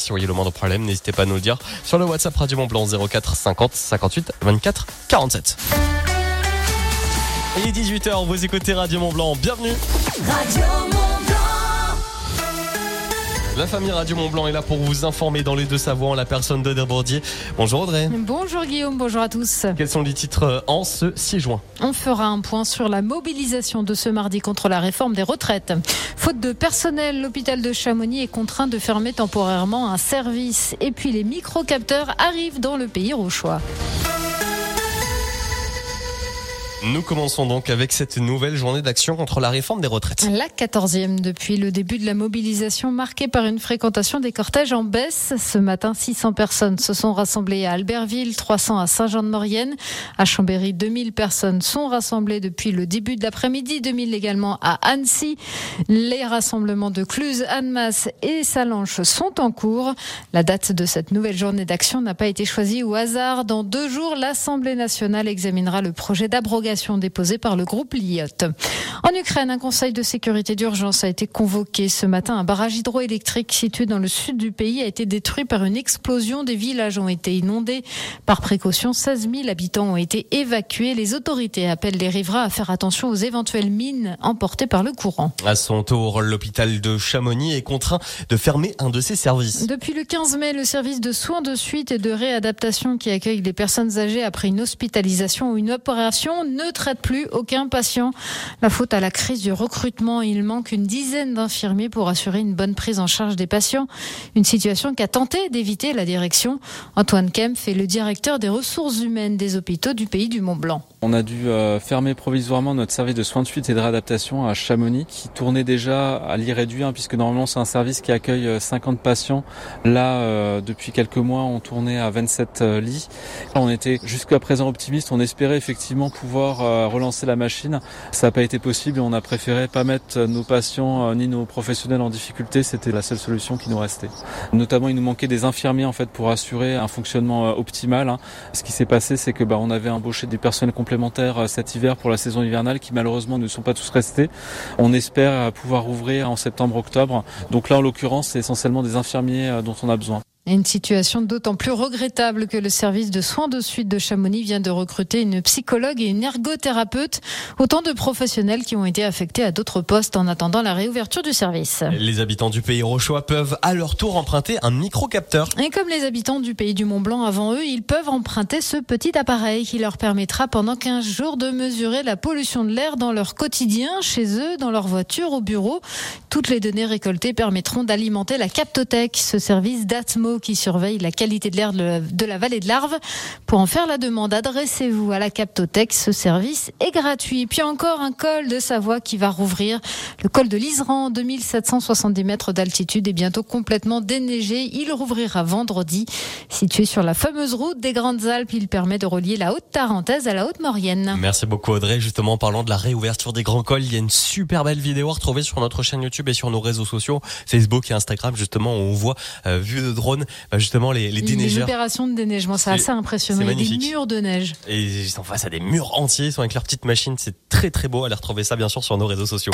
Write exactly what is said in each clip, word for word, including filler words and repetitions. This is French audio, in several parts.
Si vous voyez le moindre problème, n'hésitez pas à nous le dire sur le WhatsApp Radio Mont Blanc zéro quatre cinquante cinquante-huit vingt-quatre quarante-sept. Il est dix-huit heures, vous écoutez Radio Mont Blanc. Bienvenue. Radio Mont Blanc. La famille Radio Mont Blanc est là pour vous informer dans les Deux-Savoies en la personne d'Audrey Bourdier. Bonjour Audrey. Bonjour Guillaume, bonjour à tous. Quels sont les titres en ce six juin ? On fera un point sur la mobilisation de ce mardi contre la réforme des retraites. Faute de personnel, l'hôpital de Chamonix est contraint de fermer temporairement un service. Et puis les micro-capteurs arrivent dans le pays rauchois. Nous commençons donc avec cette nouvelle journée d'action contre la réforme des retraites. La quatorzième depuis le début de la mobilisation marquée par une fréquentation des cortèges en baisse. Ce matin, six cents personnes se sont rassemblées à Albertville, trois cents à Saint-Jean-de-Maurienne. À Chambéry, deux mille personnes sont rassemblées depuis le début de l'après-midi, deux mille également à Annecy. Les rassemblements de Cluse, Annemasse et Sallanches sont en cours. La date de cette nouvelle journée d'action n'a pas été choisie au hasard. Dans deux jours, l'Assemblée nationale examinera le projet d'abrogation déposée par le groupe Lyotte. En Ukraine, un conseil de sécurité d'urgence a été convoqué ce matin. Un barrage hydroélectrique situé dans le sud du pays a été détruit par une explosion. Des villages ont été inondés. Par précaution, seize mille habitants ont été évacués. Les autorités appellent les riverains à faire attention aux éventuelles mines emportées par le courant. À son tour, l'hôpital de Chamonix est contraint de fermer un de ses services. Depuis le quinze mai, le service de soins de suite et de réadaptation qui accueille les personnes âgées après une hospitalisation ou une opération ne traite plus aucun patient. La faute à la crise du recrutement. Il manque une dizaine d'infirmiers pour assurer une bonne prise en charge des patients. Une situation qu'a tenté d'éviter la direction. Antoine Kempf est le directeur des ressources humaines des hôpitaux du pays du Mont-Blanc. On a dû euh, fermer provisoirement notre service de soins de suite et de réadaptation à Chamonix, qui tournait déjà à lit réduit, hein, puisque normalement c'est un service qui accueille cinquante patients. Là, euh, depuis quelques mois, on tournait à vingt-sept euh, lits. On était jusqu'à présent optimistes. On espérait effectivement pouvoir euh, relancer la machine. Ça n'a pas été possible et on a préféré pas mettre nos patients euh, ni nos professionnels en difficulté. C'était la seule solution qui nous restait. Notamment, il nous manquait des infirmiers en fait pour assurer un fonctionnement euh, optimal. Hein. Ce qui s'est passé, c'est que bah, on avait embauché des personnels complémentaires cet hiver pour la saison hivernale qui malheureusement ne sont pas tous restés. On espère pouvoir ouvrir en septembre-octobre. Donc là, en l'occurrence, c'est essentiellement des infirmiers dont on a besoin. Une situation d'autant plus regrettable que le service de soins de suite de Chamonix vient de recruter une psychologue et une ergothérapeute, autant de professionnels qui ont été affectés à d'autres postes en attendant la réouverture du service. Les habitants du pays rauchois peuvent à leur tour emprunter un micro-capteur. Et comme les habitants du pays du Mont-Blanc avant eux, ils peuvent emprunter ce petit appareil qui leur permettra pendant quinze jours de mesurer la pollution de l'air dans leur quotidien, chez eux, dans leur voiture, au bureau. Toutes les données récoltées permettront d'alimenter la Captothèque, ce service d'Atmo qui surveille la qualité de l'air de la vallée de l'Arve. Pour en faire la demande, adressez-vous à la Captothèque. Ce service est gratuit. Puis encore un col de Savoie qui va rouvrir. Le col de l'Iseran, deux mille sept cent soixante-dix mètres d'altitude, est bientôt complètement déneigé. Il rouvrira vendredi. Situé sur la fameuse route des Grandes Alpes, il permet de relier la Haute-Tarentaise à la Haute-Maurienne. Merci beaucoup Audrey. Justement, en parlant de la réouverture des grands cols, il y a une super belle vidéo à retrouver sur notre chaîne YouTube et sur nos réseaux sociaux, Facebook et Instagram, justement, où on voit, euh, vue de drone, bah, justement les, les déneigeurs. Les opérations de déneigement, c'est, c'est assez impressionnant. Il y a des murs de neige. Et ils sont face à des murs entiers, ils sont avec leur petite machine. C'est très très beau. Allez retrouver ça bien sûr sur nos réseaux sociaux.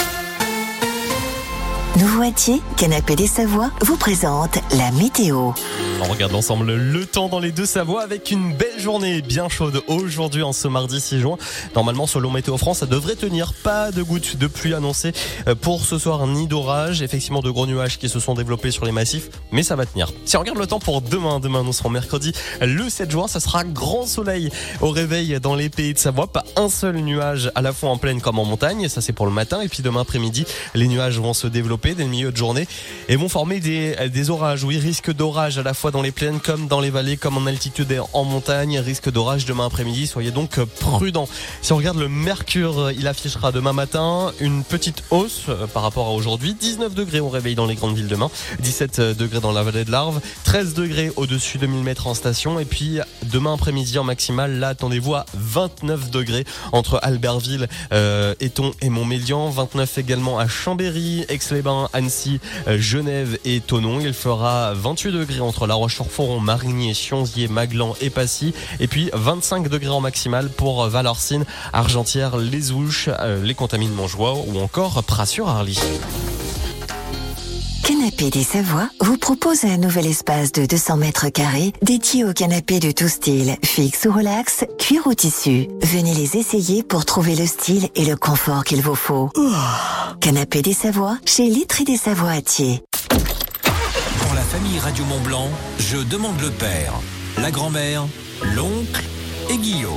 Nouveau-Moitié, Canapé des Savoies vous présente la météo. On regarde ensemble le temps dans les Deux-Savoies avec une belle journée bien chaude aujourd'hui en ce mardi six juin. Normalement, selon Météo France, ça devrait tenir. Pas de gouttes de pluie annoncées pour ce soir ni d'orage. Effectivement, de gros nuages qui se sont développés sur les massifs, mais ça va tenir. Si on regarde le temps pour demain, demain nous serons mercredi le sept juin, ça sera grand soleil au réveil dans les pays de Savoie. Pas un seul nuage à la fois en plaine comme en montagne. Ça c'est pour le matin. Et puis demain après-midi, les nuages vont se développer dès le milieu de journée et vont former des, des orages. Oui, risque d'orage à la fois dans les plaines comme dans les vallées, comme en altitude et en montagne. Risque d'orage demain après-midi, soyez donc prudents. Si on regarde le mercure, il affichera demain matin une petite hausse par rapport à aujourd'hui. dix-neuf degrés au réveil dans les grandes villes demain, dix-sept degrés dans la vallée de l'Arve, treize degrés au-dessus de mille mètres en station. Et puis demain après-midi en maximale, là attendez-vous à vingt-neuf degrés entre Albertville, euh, Éton et Montmélian, vingt-neuf également à Chambéry, Aix-les-Bains, Annecy, Genève et Thonon. Il fera vingt-huit degrés entre La Roche-sur-Foron, Marigny, Chionzier, Maglan et Passy. Et puis vingt-cinq degrés en maximale pour Valorcine, Argentière, Les Ouches, les Contamines Montjoie ou encore Pras-sur-Arly. Canapé des Savoies vous propose un nouvel espace de deux cents mètres carrés dédié aux canapés de tout style, fixe ou relax, cuir ou tissu. Venez les essayer pour trouver le style et le confort qu'il vous faut. Canapé des Savoies chez Litry des Savoies à Thiers. Pour la famille Radio Mont-Blanc, je demande le père, la grand-mère, l'oncle et Guillaume.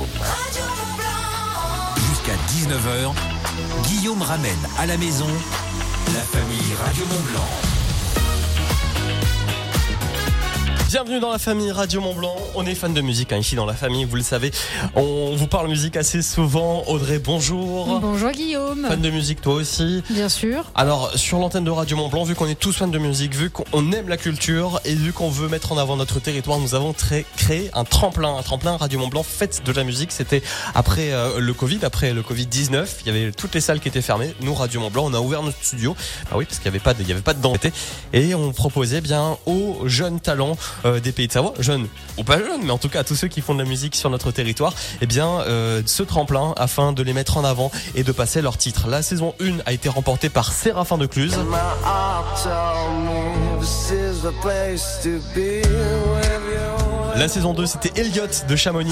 Jusqu'à dix-neuf heures, Guillaume ramène à la maison la famille Radio Mont-Blanc. Bienvenue dans la famille Radio Mont-Blanc. On est fan de musique hein, ici dans la famille, vous le savez. On vous parle musique assez souvent. Audrey, bonjour. Bonjour Guillaume. Fan de musique toi aussi. Bien sûr. Alors sur l'antenne de Radio Mont-Blanc, vu qu'on est tous fans de musique, vu qu'on aime la culture et vu qu'on veut mettre en avant notre territoire, nous avons très, créé un tremplin. Un tremplin Radio Mont-Blanc, fête de la musique. C'était après euh, le Covid, après le covid dix-neuf. Il y avait toutes les salles qui étaient fermées. Nous, Radio Mont-Blanc, on a ouvert notre studio. Bah oui, parce qu'il n'y avait pas de, il y avait pas de dents. Et on proposait bien aux jeunes talents Euh, des pays de Savoie, jeunes ou pas jeunes, mais en tout cas à tous ceux qui font de la musique sur notre territoire, eh bien euh, ce tremplin afin de les mettre en avant et de passer leurs titres. La saison un a été remportée par Séraphin de Cluse. La saison deux c'était Elliot de Chamonix.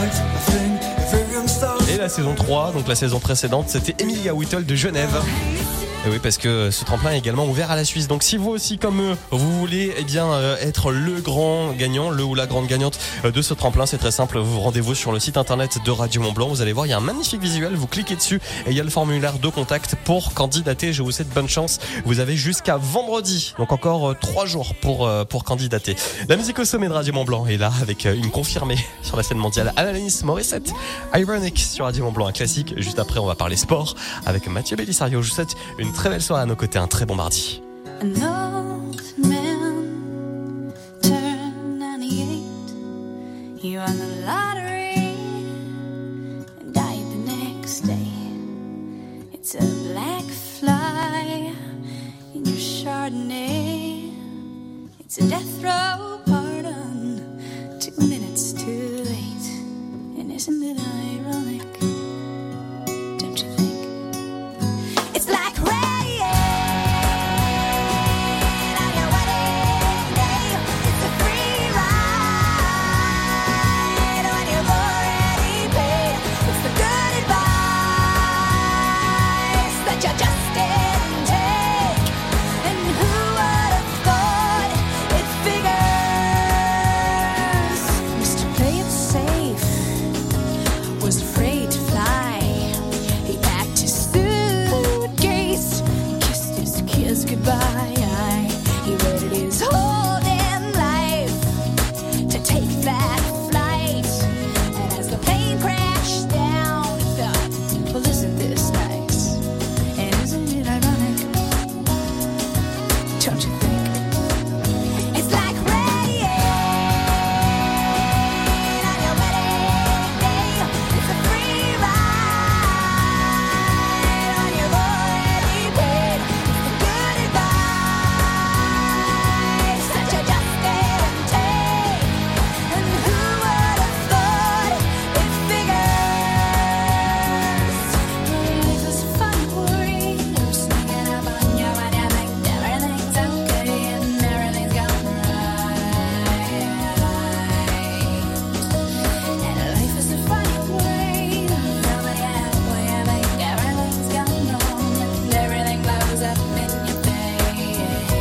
Et la saison trois, donc la saison précédente, c'était Emilia Whittle de Genève. Et oui, parce que ce tremplin est également ouvert à la Suisse. Donc si vous aussi, comme eux, vous voulez eh bien euh, être le grand gagnant, le ou la grande gagnante euh, de ce tremplin, c'est très simple. Vous rendez-vous sur le site internet de Radio Mont-Blanc. Vous allez voir, il y a un magnifique visuel. Vous cliquez dessus et il y a le formulaire de contact pour candidater. Je vous souhaite bonne chance. Vous avez jusqu'à vendredi, donc encore euh, trois jours pour euh, pour candidater. La musique au sommet de Radio Mont-Blanc est là avec euh, une confirmée sur la scène mondiale, Alanis Morissette. Ironic sur Radio Mont-Blanc, un classique. Juste après, on va parler sport avec Mathieu Bellisario. Je vous souhaite une très belle soirée à nos côtés, un très bon mardi. An old man turned ninety-eight. He won the lottery and died the next day. It's a black fly in your Chardonnay. It's a death row pardon, two minutes too late. And isn't it ironic? Don't you think? It's like rain on your wedding day. It's a free ride when you've already paid. It's the good advice that you just didn't take. And who would have thought it figures? Mister Play It Safe was afraid to fly. He packed his suitcase, kissed his kids goodbye. He waited his whole damn life to take that flight. And as the plane crashed down, he thought, well, isn't this nice? And isn't it ironic? Don't you think? It's like rain on your wedding day. It's a free ride when you've already paid. It's the good advice that you just didn't take. And who would have thought it figures? Life is a funny worry. You're sneaking up on you when you think everything's okay and everything's going right. And life is a funny way. Nobody asks when you think everything's going wrong and everything blows up in your face.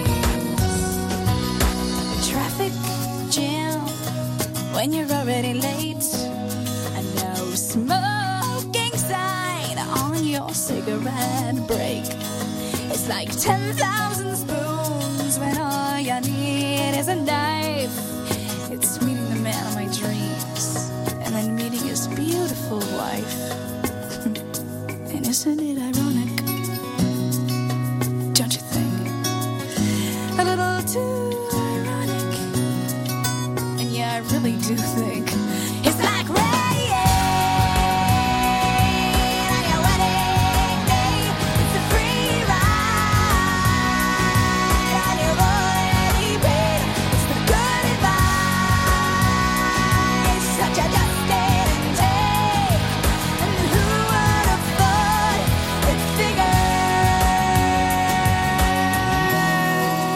The traffic jam when you're already late. A no smoking sign on your cigarette break. It's like ten thousand spoons when all you need is a knife. It's meeting the man of my dreams and then meeting his beautiful wife. And isn't it ironic? Don't you think? A little too ironic. And yeah, I really do think it's like rain on your wedding day. It's a free ride on your already paid. It's the good advice that you just didn't take. And who would have thought it figured?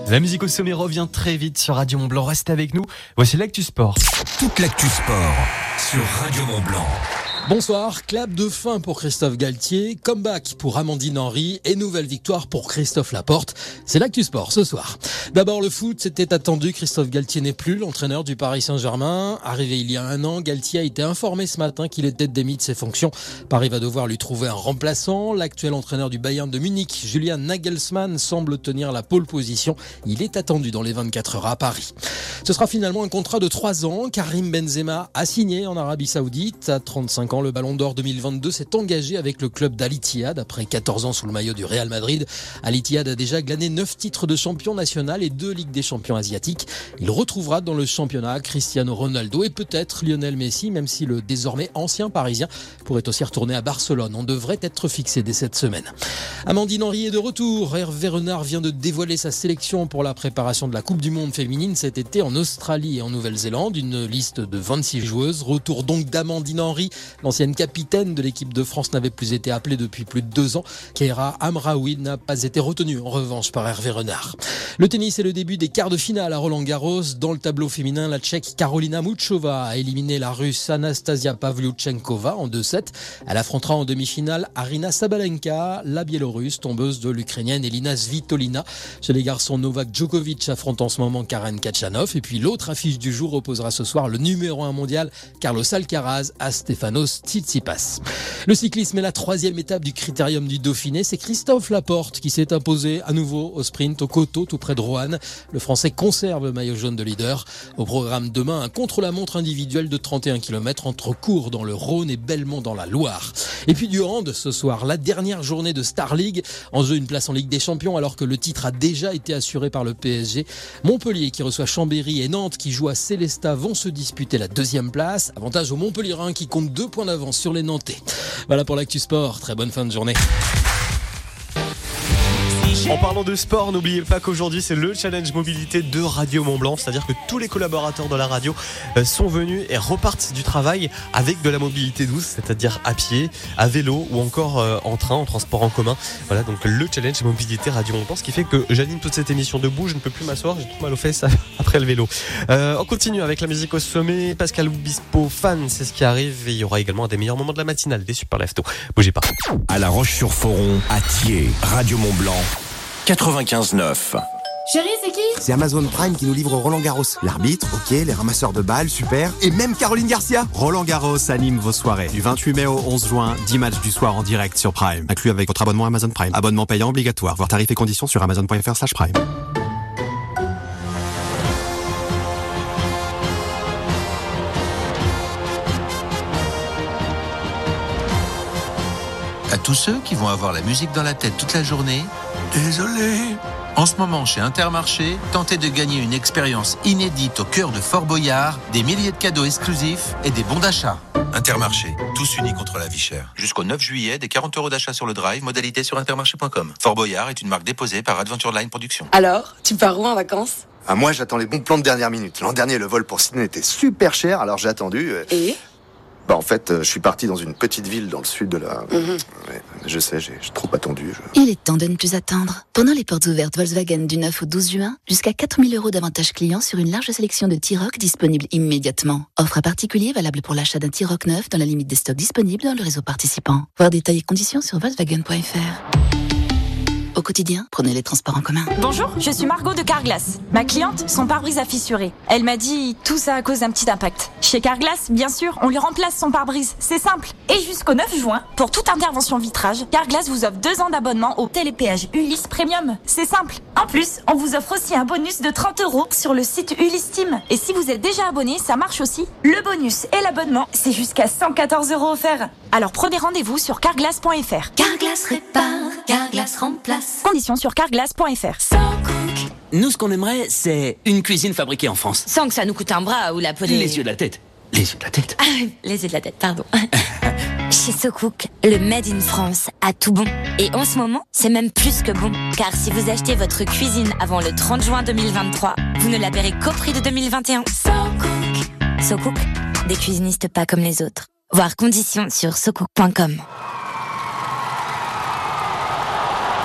La musique au sommet revient très vite sur Radio Mont-Blanc. Restez avec nous. Voici l'actu sport. Toute l'actu sport sur Radio Mont-Blanc. Bonsoir, clap de fin pour Christophe Galtier, comeback pour Amandine Henry et nouvelle victoire pour Christophe Laporte. C'est l'actu sport ce soir. D'abord le foot, c'était attendu, Christophe Galtier n'est plus l'entraîneur du Paris Saint-Germain. Arrivé il y a un an, Galtier a été informé ce matin qu'il était démis de ses fonctions. Paris va devoir lui trouver un remplaçant. L'actuel entraîneur du Bayern de Munich, Julian Nagelsmann, semble tenir la pole position. Il est attendu dans les vingt-quatre heures à Paris. Ce sera finalement un contrat de trois ans. Karim Benzema a signé en Arabie Saoudite. À trente-cinq ans, le Ballon d'Or deux mille vingt-deux s'est engagé avec le club d'Al Ittihad après quatorze ans sous le maillot du Real Madrid. Al Ittihad a déjà glané neuf titres de champion national et deux Ligues des champions asiatiques. Il retrouvera dans le championnat Cristiano Ronaldo et peut-être Lionel Messi, même si le désormais ancien Parisien pourrait aussi retourner à Barcelone. On devrait être fixé dès cette semaine. Amandine Henry est de retour. Hervé Renard vient de dévoiler sa sélection pour la préparation de la Coupe du Monde féminine cet été en Australie et en Nouvelle-Zélande. Une liste de vingt-six joueuses. Retour donc d'Amandine Henry. L'ancienne capitaine de l'équipe de France n'avait plus été appelée depuis plus de deux ans. Keira Amraoui n'a pas été retenue en revanche par Hervé Renard. Le tennis est le début des quarts de finale à Roland-Garros. Dans le tableau féminin, la Tchèque Karolina Muchova a éliminé la Russe Anastasia Pavlyuchenkova en deux sept. Elle affrontera en demi-finale Arina Sabalenka, la Biélorusse, tombeuse de l'Ukrainienne Elina Svitolina. Chez les garçons, Novak Djokovic affronte en ce moment Karen Khachanov. Et puis l'autre affiche du jour opposera ce soir le numéro un mondial Carlos Alcaraz à Stefanos Tsitsipas. Le cyclisme est la troisième étape du Critérium du Dauphiné. C'est Christophe Laporte qui s'est imposé à nouveau au sprint au Coteau, tout près de Roanne. Le Français conserve le maillot jaune de leader. Au programme demain, un contre-la-montre individuel de trente et un kilomètres entre Cours dans le Rhône et Belmont dans la Loire. Et puis du hand ce soir, la dernière journée de Star League. En jeu une place en Ligue des Champions alors que le titre a déjà été assuré par le P S G. Montpellier qui reçoit Chambéry et Nantes qui jouent à Célestat vont se disputer la deuxième place. Avantage aux Montpelliérains qui comptent deux points d'avance sur les Nantais. Voilà pour l'actu sport. Très bonne fin de journée. En parlant de sport, n'oubliez pas qu'aujourd'hui c'est le challenge mobilité de Radio Mont-Blanc, c'est-à-dire que tous les collaborateurs de la radio sont venus et repartent du travail avec de la mobilité douce, c'est-à-dire à pied, à vélo ou encore en train, en transport en commun. Voilà donc le challenge mobilité Radio Mont-Blanc, ce qui fait que j'anime toute cette émission debout, je ne peux plus m'asseoir, j'ai trop mal aux fesses après le vélo. Euh, on continue avec la musique au sommet, Pascal Obispo fan, c'est ce qui arrive et il y aura également des meilleurs moments de la matinale, des super leftos. Bougez pas. À La Roche-sur-Foron, à Thiers, Radio Mont-Blanc. quatre-vingt-quinze neuf. Chérie, c'est qui ? C'est Amazon Prime qui nous livre Roland Garros. L'arbitre, ok, les ramasseurs de balles, super. Et même Caroline Garcia. Roland Garros anime vos soirées. Du vingt-huit mai au onze juin, dix matchs du soir en direct sur Prime. Inclus avec votre abonnement Amazon Prime. Abonnement payant obligatoire. Voir tarifs et conditions sur amazon.fr slash prime. À tous ceux qui vont avoir la musique dans la tête toute la journée, désolé. En ce moment, chez Intermarché, tentez de gagner une expérience inédite au cœur de Fort Boyard, des milliers de cadeaux exclusifs et des bons d'achat. Intermarché, tous unis contre la vie chère. Jusqu'au neuf juillet, des quarante euros d'achat sur le drive, modalité sur intermarché point com. Fort Boyard est une marque déposée par Adventure Line Productions. Alors, tu pars où en vacances ? Ah, moi, j'attends les bons plans de dernière minute. L'an dernier, le vol pour Sydney était super cher, alors j'ai attendu. Euh... Et ? Bah en fait, euh, je suis parti dans une petite ville dans le sud de la... Mmh. Ouais, je sais, j'ai, j'ai trop attendu. Je... Il est temps de ne plus attendre. Pendant les portes ouvertes Volkswagen du neuf au douze juin, jusqu'à quatre mille euros d'avantages clients sur une large sélection de T-Roc disponibles immédiatement. Offre à particulier valable pour l'achat d'un T-Roc neuf dans la limite des stocks disponibles dans le réseau participant. Voir détails et conditions sur volkswagen point f r. Au quotidien, prenez les transports en commun. Bonjour, je suis Margot de Carglass. Ma cliente, son pare-brise a fissuré. Elle m'a dit tout ça à cause d'un petit impact. Chez Carglass, bien sûr, on lui remplace son pare-brise. C'est simple. Et jusqu'au neuf juin, pour toute intervention vitrage, Carglass vous offre deux ans d'abonnement au télépéage Ulysse Premium. C'est simple. En plus, on vous offre aussi un bonus de trente euros sur le site Ulysse Team. Et si vous êtes déjà abonné, ça marche aussi. Le bonus et l'abonnement, c'est jusqu'à cent quatorze euros offerts. Alors prenez rendez-vous sur carglass point f r. Carglass répare, Carglass remplace. Conditions sur carglass point f r. Nous, ce qu'on aimerait, c'est une cuisine fabriquée en France. Sans que ça nous coûte un bras ou la peau des... Les yeux de la tête. Les yeux de la tête. Ah, les yeux de la tête, pardon. Chez SoCook, le Made in France a tout bon. Et en ce moment, c'est même plus que bon. Car si vous achetez votre cuisine avant le trente juin deux mille vingt-trois, vous ne la paierez qu'au prix de deux mille vingt et un. SoCook. SoCook, des cuisinistes pas comme les autres. Voir conditions sur socook point com.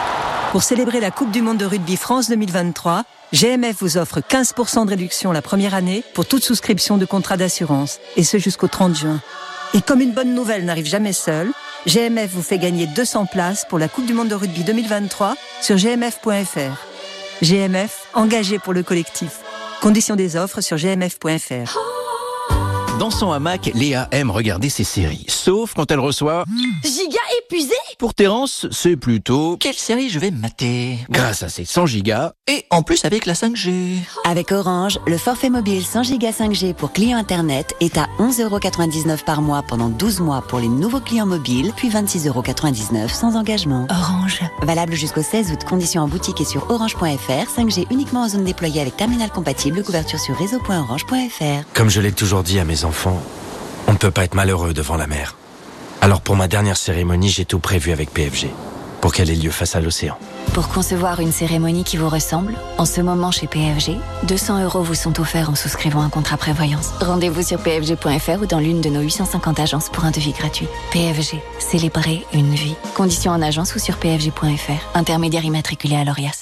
Pour célébrer la Coupe du Monde de Rugby France deux mille vingt-trois, G M F vous offre quinze pour cent de réduction la première année pour toute souscription de contrat d'assurance, et ce jusqu'au trente juin. Et comme une bonne nouvelle n'arrive jamais seule, G M F vous fait gagner deux cents places pour la Coupe du Monde de Rugby deux mille vingt-trois sur g m f point f r. G M F, engagé pour le collectif. Conditions des offres sur g m f point f r. Dans son hamac, Léa aime regarder ses séries, sauf quand elle reçoit... Giga épuisé. Pour Terence, c'est plutôt... Quelle série je vais mater? Grâce à ses cent gigas, et en plus avec la cinq G. Avec Orange, le forfait mobile cent gigas cinq G pour clients Internet est à onze euros quatre-vingt-dix-neuf par mois pendant douze mois pour les nouveaux clients mobiles, puis vingt-six euros quatre-vingt-dix-neuf sans engagement. Orange. Valable jusqu'au seize août. Conditions en boutique et sur orange point f r. cinq G uniquement en zone déployée avec terminal compatible. Couverture sur réseau point orange point f r. Comme je l'ai toujours dit à mes enfants, on ne peut pas être malheureux devant la mer. Alors pour ma dernière cérémonie, j'ai tout prévu avec P F G, pour qu'elle ait lieu face à l'océan. Pour concevoir une cérémonie qui vous ressemble, en ce moment chez P F G, deux cents euros vous sont offerts en souscrivant un contrat prévoyance. Rendez-vous sur p f g point f r ou dans l'une de nos huit cent cinquante agences pour un devis gratuit. P F G, célébrer une vie. Conditions en agence ou sur p f g point f r. Intermédiaire immatriculé à l'Orias.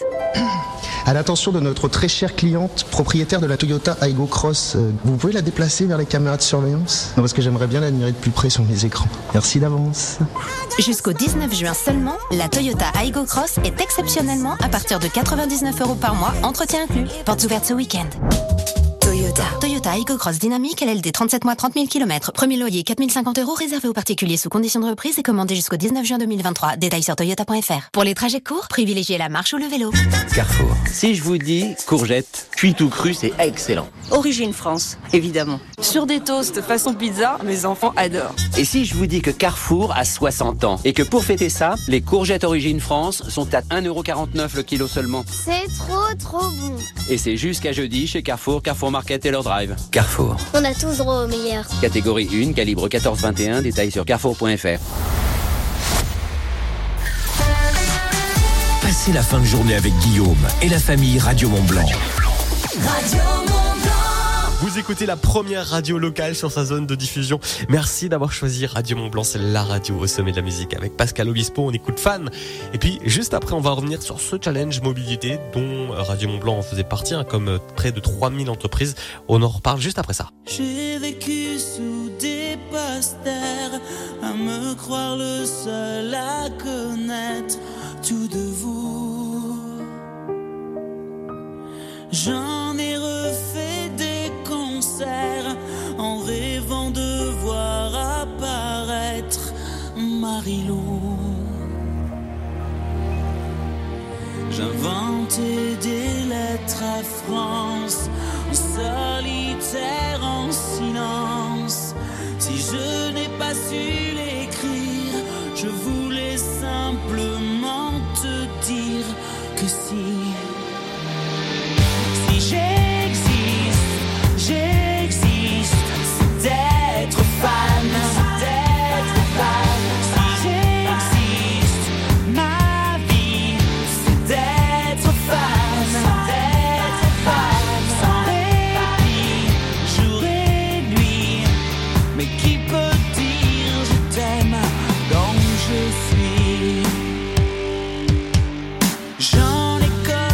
À l'attention de notre très chère cliente, propriétaire de la Toyota Aygo Cross, euh, vous pouvez la déplacer vers les caméras de surveillance? Non, parce que j'aimerais bien l'admirer de plus près sur mes écrans. Merci d'avance. Jusqu'au dix-neuf juin seulement, la Toyota Aygo Cross est exceptionnellement à partir de quatre-vingt-dix-neuf euros par mois, entretien inclus. Portes ouvertes ce week-end. Toyota. Toyota Aygo Cross Dynamique, L L D trente-sept mois, trente mille kilomètres. Premier loyer quatre mille cinquante euros réservé aux particuliers sous conditions de reprise et commandé jusqu'au dix-neuf juin deux mille vingt-trois. Détails sur toyota point f r. Pour les trajets courts, privilégiez la marche ou le vélo. Carrefour. Si je vous dis courgette, cuit ou cru, c'est excellent. Origine France, évidemment. Sur des toasts façon pizza, mes enfants adorent. Et si je vous dis que Carrefour a soixante ans et que pour fêter ça, les courgettes Origine France sont à un euro quarante-neuf le kilo seulement. C'est trop trop bon. Et c'est jusqu'à jeudi chez Carrefour, Carrefour Market et leur drive. Carrefour. On a tous droit au meilleur. Catégorie un, calibre quatorze vingt et un, détails sur carrefour point f r. Passez la fin de journée avec Guillaume et la famille Radio Mont-Blanc. Radio Mont-Blanc. Vous écoutez la première radio locale sur sa zone de diffusion. Merci d'avoir choisi Radio Mont-Blanc, c'est la radio au sommet de la musique. Avec Pascal Obispo, on écoute Fan. Et puis juste après, on va revenir sur ce challenge mobilité dont Radio Mont-Blanc en faisait partie, hein, comme près de trois mille entreprises. On en reparle juste après ça. J'ai vécu sous des posters, à me croire le seul à connaître tout de vous. J'en ai refait des concerts en rêvant de voir apparaître Marie-Lou. J'inventais des lettres à France, en solitaire, en silence. Si je n'ai pas su l'écrire, je voulais simplement te dire que si. Si j'existe, j'existe, c'est d'être fan, c'est d'être fan. Si j'existe, ma vie, c'est d'être fan, c'est d'être fan. Sans répit, jour et nuit, mais qui peut dire je t'aime comme je suis? J'en ai connu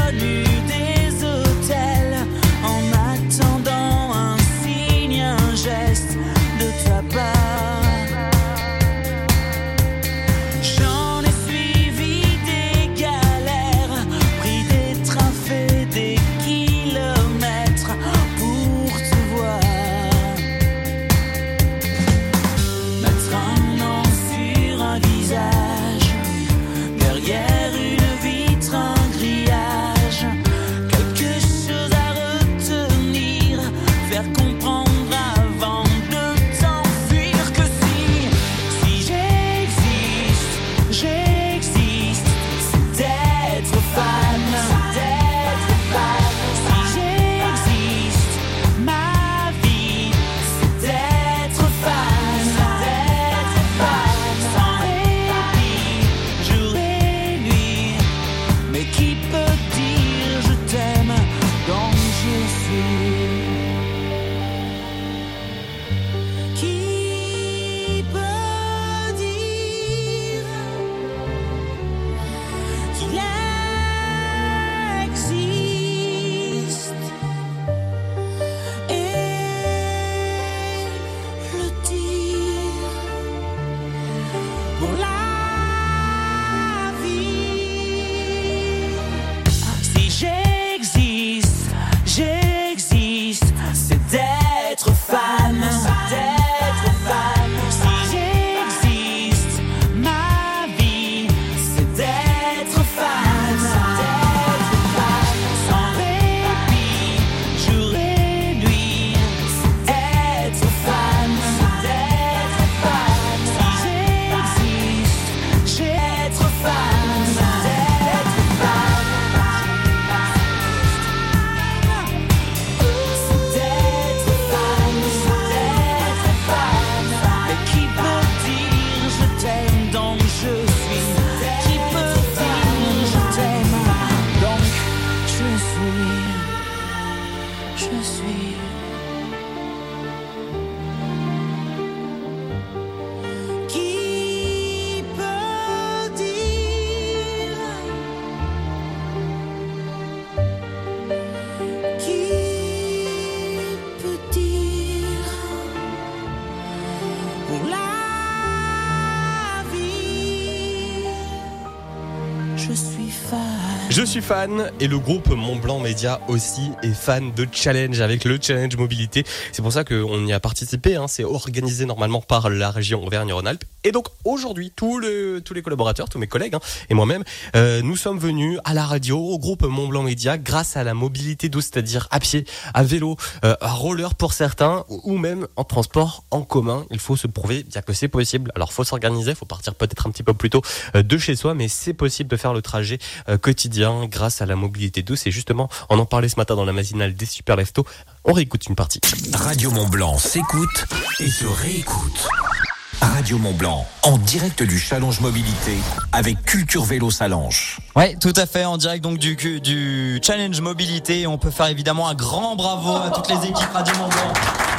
Je suis fan et le groupe Mont-Blanc Média aussi est fan de challenge avec le challenge mobilité. C'est pour ça qu'on y a participé. Hein. C'est organisé normalement par la région Auvergne-Rhône-Alpes. Et donc aujourd'hui, tous, le, tous les collaborateurs, tous mes collègues hein, et moi-même, euh, nous sommes venus à la radio au groupe Mont-Blanc Média grâce à la mobilité douce, c'est-à-dire à pied, à vélo, euh, à roller pour certains ou même en transport en commun. Il faut se prouver bien que c'est possible. Alors faut s'organiser, faut partir peut-être un petit peu plus tôt euh, de chez soi, mais c'est possible de faire le trajet euh, quotidien grâce à la mobilité douce. Et justement, on en parlait ce matin dans la matinale des Super Leftos. On réécoute une partie. Radio Mont-Blanc s'écoute et se réécoute. Radio Mont-Blanc, en direct du Challenge Mobilité avec Culture Vélo Salanches. Ouais, tout à fait, en direct donc du, du Challenge Mobilité. On peut faire évidemment un grand bravo à toutes les équipes Radio Mont-Blanc.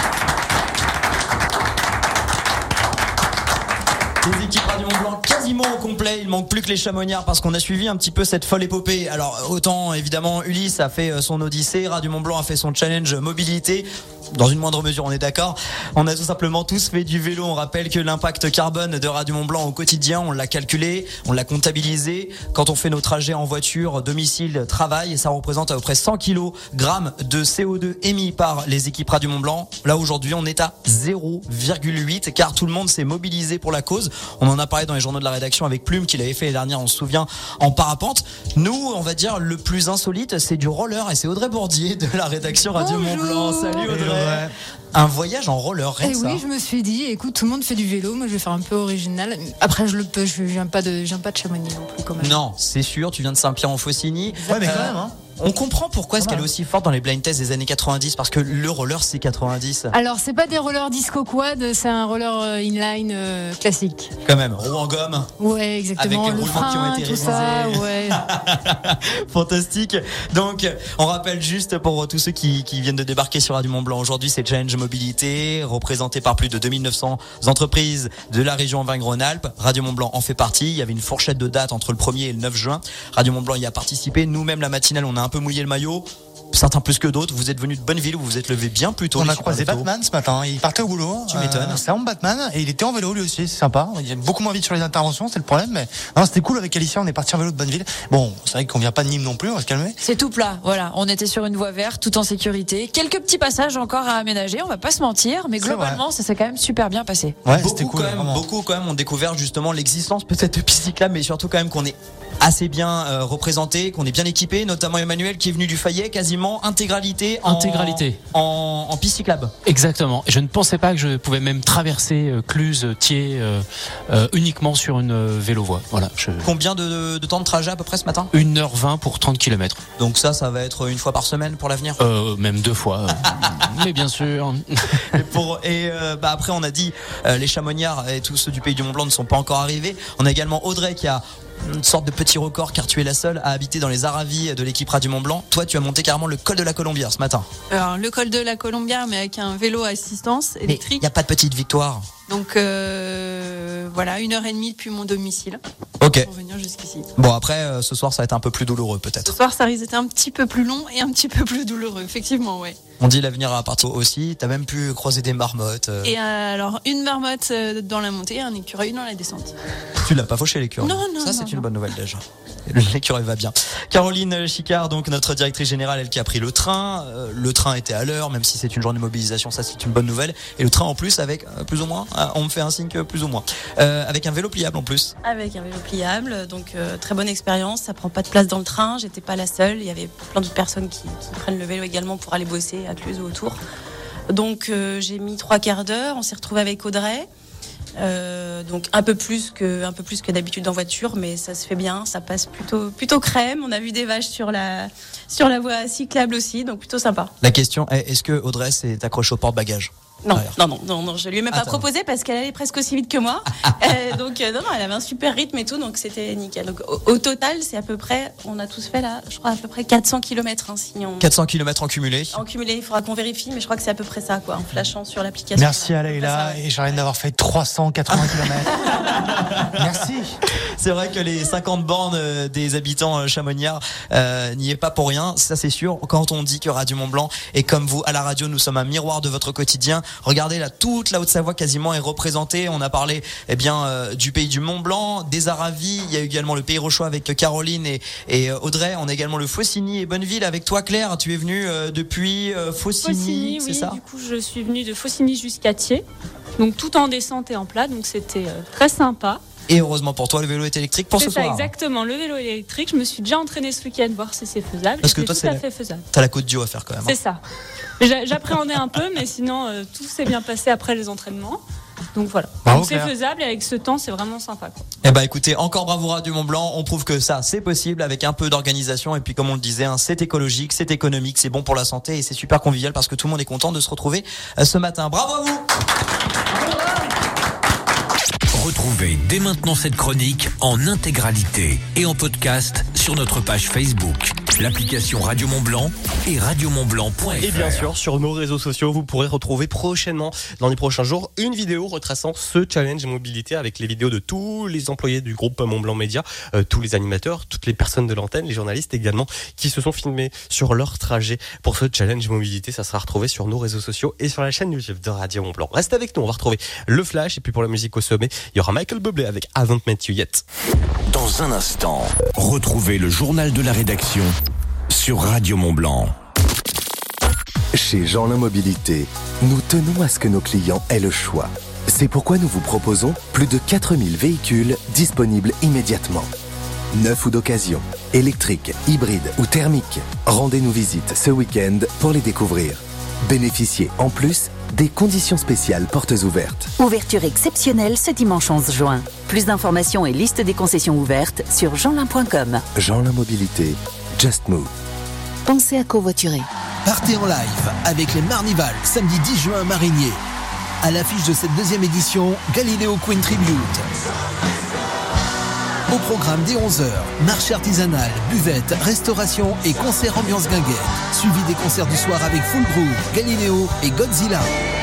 Les équipes Radio Mont-Blanc quasiment au complet, il manque plus que les Chamonniards parce qu'on a suivi un petit peu cette folle épopée. Alors autant évidemment Ulysse a fait son odyssée, Radio Mont-Blanc a fait son challenge mobilité. Dans une moindre mesure, on est d'accord. On a tout simplement tous fait du vélo. On rappelle que l'impact carbone de Radio Mont-Blanc au quotidien, on l'a calculé, on l'a comptabilisé. Quand on fait nos trajets en voiture, domicile, travail, ça représente à peu près cent kilogrammes de C O deux émis par les équipes Radio Mont-Blanc. Là, aujourd'hui, on est à zéro virgule huit car tout le monde s'est mobilisé pour la cause. On en a parlé dans les journaux de la rédaction avec Plume qui l'avait fait l'année dernière, on se souvient, en parapente. Nous, on va dire, le plus insolite, c'est du roller et c'est Audrey Bourdier de la rédaction Radio Mont-Blanc. Salut Audrey. Un voyage en roller, rien que ça. Oui, je me suis dit, écoute, tout le monde fait du vélo, moi je vais faire un peu original. Après, je le peux, je viens pas de, je viens pas de Chamonix non plus, quand même. Non, c'est sûr, tu viens de Saint-Pierre-en-Faucigny. Ouais, mais quand même, hein. On comprend pourquoi est-ce qu'elle est aussi forte dans les blind tests des années quatre-vingt-dix, parce que le roller c'est quatre-vingt-dix. Alors c'est pas des rollers disco quad, c'est un roller inline euh, classique. Quand même, roue en gomme. Ouais, exactement. Avec les le roulements frein, qui ont été tout révisés. ça, ouais. Fantastique. Donc, on rappelle juste pour tous ceux qui, qui viennent de débarquer sur Radio Mont-Blanc aujourd'hui, c'est Challenge Mobilité, représenté par plus de deux mille neuf cents entreprises de la région Auvergne-Rhône-Alpes. Radio Mont-Blanc en fait partie. Il y avait une fourchette de date entre le premier et le neuf juin. Radio Mont-Blanc y a participé. Nous-mêmes, la matinale, on a un peu mouillé le maillot. Certains plus que d'autres. Vous êtes venus de Bonneville, vous vous êtes levé bien plus tôt. On a croisé Batman ce matin. Il partait au boulot. Tu m'étonnes. Euh, c'est un Batman et il était en vélo lui aussi. C'est sympa. Il y a beaucoup moins vite sur les interventions, c'est le problème. Mais non, c'était cool avec Alicia. On est parti en vélo de Bonneville. Bon, c'est vrai qu'on vient pas de Nîmes non plus. On va se calmer. C'est tout plat. Voilà. On était sur une voie verte, tout en sécurité. Quelques petits passages encore à aménager. On va pas se mentir, mais globalement, ça s'est quand même super bien passé. Ouais, beaucoup c'était cool, quand même. Vraiment. Beaucoup quand même ont découvert justement l'existence peut-être de pistes cyclables, mais surtout quand même qu'on est assez bien euh, représenté, qu'on est bien équipé, notamment Emmanuel qui est venu du Fayet, quasiment intégralité en, intégralité en, en piste cyclable. Exactement. Je ne pensais pas que je pouvais même traverser euh, Cluse, Thiers euh, euh, uniquement sur une euh, vélo-voie. Voilà. Je... Combien de, de temps de trajet à peu près ce matin ? une heure vingt pour trente kilomètres. Donc ça, ça va être une fois par semaine pour l'avenir ? euh, Même deux fois. Mais bien sûr. Et, pour, et euh, bah après, on a dit euh, les Chamonniards et tous ceux du Pays du Mont-Blanc ne sont pas encore arrivés. On a également Audrey qui a une sorte de petit record car tu es la seule à habiter dans les Aravis de l'équipe Radio Mont-Blanc. Toi, tu as monté carrément le col de la Colombière ce matin. Alors, le col de la Colombière, mais avec un vélo à assistance électrique. Il n'y a pas de petite victoire. Donc euh, voilà, une heure et demie depuis mon domicile. Ok. Pour venir jusqu'ici. Bon, après, euh, ce soir, ça va être un peu plus douloureux peut-être. Ce soir, ça risque d'être un petit peu plus long et un petit peu plus douloureux, effectivement, ouais. On dit l'avenir à partir aussi. T'as même pu croiser des marmottes. Euh... Et euh, alors, une marmotte euh, dans la montée et un écureuil dans la descente. Tu l'as pas fauché l'écureuil. Non, non, ça, non, c'est non. une bonne nouvelle déjà. L'écureuil va bien. Caroline Chicard, donc notre directrice générale, elle qui a pris le train. Euh, le train était à l'heure, même si c'est une journée de mobilisation, ça c'est une bonne nouvelle. Et le train en plus avec euh, plus ou moins, euh, on me fait un signe que plus ou moins, euh, avec un vélo pliable en plus. Avec un vélo pliable, donc euh, très bonne expérience. Ça prend pas de place dans le train. J'étais pas la seule. Il y avait plein d'autres personnes qui, qui prennent le vélo également pour aller bosser à Cluse ou autour. Donc euh, j'ai mis trois quarts d'heure. On s'est retrouvé avec Audrey. Euh, donc un peu plus que, un peu plus que d'habitude en voiture, mais ça se fait bien, ça passe plutôt, plutôt crème. On a vu des vaches sur la, sur la voie cyclable aussi, donc plutôt sympa. La question est, est-ce que Audrey s'est accrochée au porte-bagages? Non, non, non, non, non, je lui ai même pas Attends. proposé parce qu'elle allait presque aussi vite que moi. euh, donc euh, non, non, elle avait un super rythme et tout, donc c'était nickel. Donc au, au total, c'est à peu près, on a tous fait là, je crois à peu près quatre cents kilomètres. Hein, si on... quatre cents kilomètres en cumulé. En cumulé, il faudra qu'on vérifie, mais je crois que c'est à peu près ça, quoi, en flashant sur l'application. Merci à Leïla et Charlène d'avoir fait trois cent quatre-vingts kilomètres. Merci. C'est vrai que les cinquante bornes euh, des habitants euh, chamoniards euh, n'y est pas pour rien, ça c'est sûr. Quand on dit que Radio Mont-Blanc est comme vous à la radio, nous sommes un miroir de votre quotidien. Regardez là, toute la Haute-Savoie quasiment est représentée. On a parlé eh bien euh, du pays du Mont-Blanc, des Aravis. Il y a également le Pays Rochois avec Caroline et, et Audrey. On a également le Faucigny et Bonneville avec toi, Claire. Tu es venue euh, depuis euh, Faucigny, Faucigny, c'est oui, ça? Du coup, je suis venue de Faucigny jusqu'à Thiers, donc tout en descente et en plat. Donc c'était euh, très sympa. Et heureusement pour toi, le vélo est électrique pour c'est ce ça, soir. exactement, le vélo électrique. Je me suis déjà entraînée ce week-end, voir si c'est faisable. Parce que c'est toi, tout c'est à la- fait faisable. T'as la Côte d'Io à faire quand même. C'est hein. ça. J'a- J'appréhendais un peu, mais sinon euh, tout s'est bien passé après les entraînements. Donc voilà. Bravo, Donc c'est Claire. faisable et avec ce temps, c'est vraiment sympa, quoi. Eh ben écoutez, encore bravo Radio Mont-Blanc, on prouve que ça c'est possible avec un peu d'organisation et puis comme on le disait, hein, c'est écologique, c'est économique, c'est bon pour la santé et c'est super convivial parce que tout le monde est content de se retrouver euh, ce matin. Bravo à vous. Retrouvez dès maintenant cette chronique en intégralité et en podcast sur notre page Facebook, l'application Radio Mont-Blanc et radio mont blanc point f r. Et bien sûr, sur nos réseaux sociaux, vous pourrez retrouver prochainement, dans les prochains jours, une vidéo retraçant ce challenge mobilité avec les vidéos de tous les employés du groupe Mont-Blanc Média, euh, tous les animateurs, toutes les personnes de l'antenne, les journalistes également, qui se sont filmés sur leur trajet pour ce challenge mobilité. Ça sera retrouvé sur nos réseaux sociaux et sur la chaîne YouTube de Radio Mont-Blanc. Reste avec nous, on va retrouver le flash et puis pour la musique au sommet, il y aura Michael Bublé avec Haven't Met You Yet. Dans un instant, retrouvez le journal de la rédaction sur Radio Mont-Blanc. Chez Jeanlin Mobilité, nous tenons à ce que nos clients aient le choix. C'est pourquoi nous vous proposons plus de quatre mille véhicules disponibles immédiatement. Neufs ou d'occasion, électriques, hybrides ou thermiques. Rendez-nous visite ce week-end pour les découvrir. Bénéficiez en plus des conditions spéciales portes ouvertes. Ouverture exceptionnelle ce dimanche onze juin. Plus d'informations et liste des concessions ouvertes sur jeanlin point com. Jeanlin Mobilité, Just Move. Pensez à covoiturer. Partez en live avec les Marnivals, samedi dix juin à Marigné. À l'affiche de cette deuxième édition, Galileo Queen Tribute. Au programme dès onze heures, marché artisanal, buvette, restauration et concert ambiance guinguette. Suivi des concerts du soir avec Full Groove, Galileo et Godzilla.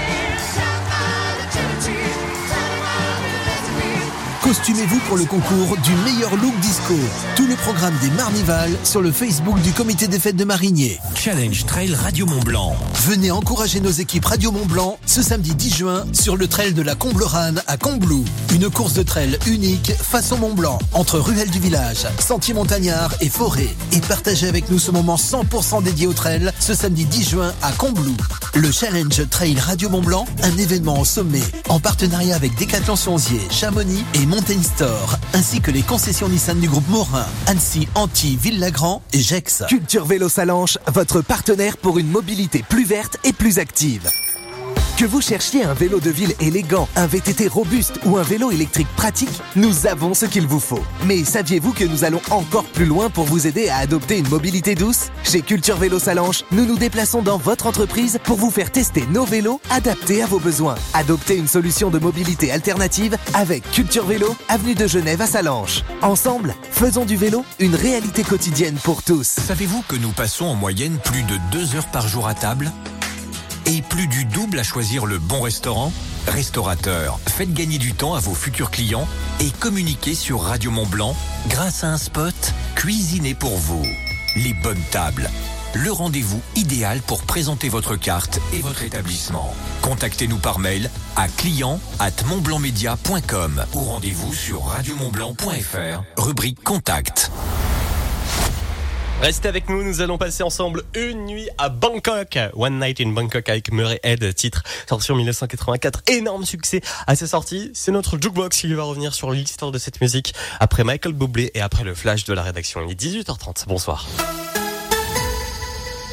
Costumez-vous pour le concours du meilleur look disco. Tout le programme des Marnivals sur le Facebook du comité des fêtes de Marigné. Challenge Trail Radio Mont-Blanc. Venez encourager nos équipes Radio Mont-Blanc ce samedi dix juin sur le trail de la Comblerane à Combloux. Une course de trail unique façon Mont-Blanc entre ruelles du village, sentiers montagnards et forêts. Et partagez avec nous ce moment cent pour cent dédié au trail ce samedi dix juin à Combloux. Le Challenge Trail Radio Mont-Blanc, un événement au sommet en partenariat avec Décathlon Sonzier, Chamonix et Mountain Store, ainsi que les concessions Nissan du groupe Morin, Annecy, Antilles, Ville-Lagran et Gex. Culture Vélo Salanches, votre partenaire pour une mobilité plus verte et plus active. Que vous cherchiez un vélo de ville élégant, un V T T robuste ou un vélo électrique pratique, nous avons ce qu'il vous faut. Mais saviez-vous que nous allons encore plus loin pour vous aider à adopter une mobilité douce? Chez Culture Vélo Salanches, nous nous déplaçons dans votre entreprise pour vous faire tester nos vélos adaptés à vos besoins. Adoptez une solution de mobilité alternative avec Culture Vélo, avenue de Genève à Salanches. Ensemble, faisons du vélo une réalité quotidienne pour tous. Savez-vous que nous passons en moyenne plus de deux heures par jour à table ? Et plus du double à choisir le bon restaurant? Restaurateurs, faites gagner du temps à vos futurs clients et communiquez sur Radio Mont-Blanc grâce à un spot cuisiné pour vous. Les bonnes tables. Le rendez-vous idéal pour présenter votre carte et votre établissement. Contactez-nous par mail à client arobase montblancmedia point com ou rendez-vous sur radio mont blanc point f r, rubrique Contact. Restez avec nous, nous allons passer ensemble une nuit à Bangkok. One Night in Bangkok avec Murray Head, titre sorti en dix-neuf cent quatre-vingt-quatre. Énorme succès à sa sortie. C'est notre jukebox qui va revenir sur l'histoire de cette musique après Michael Bublé et après le flash de la rédaction. Il est dix-huit heures trente. Bonsoir.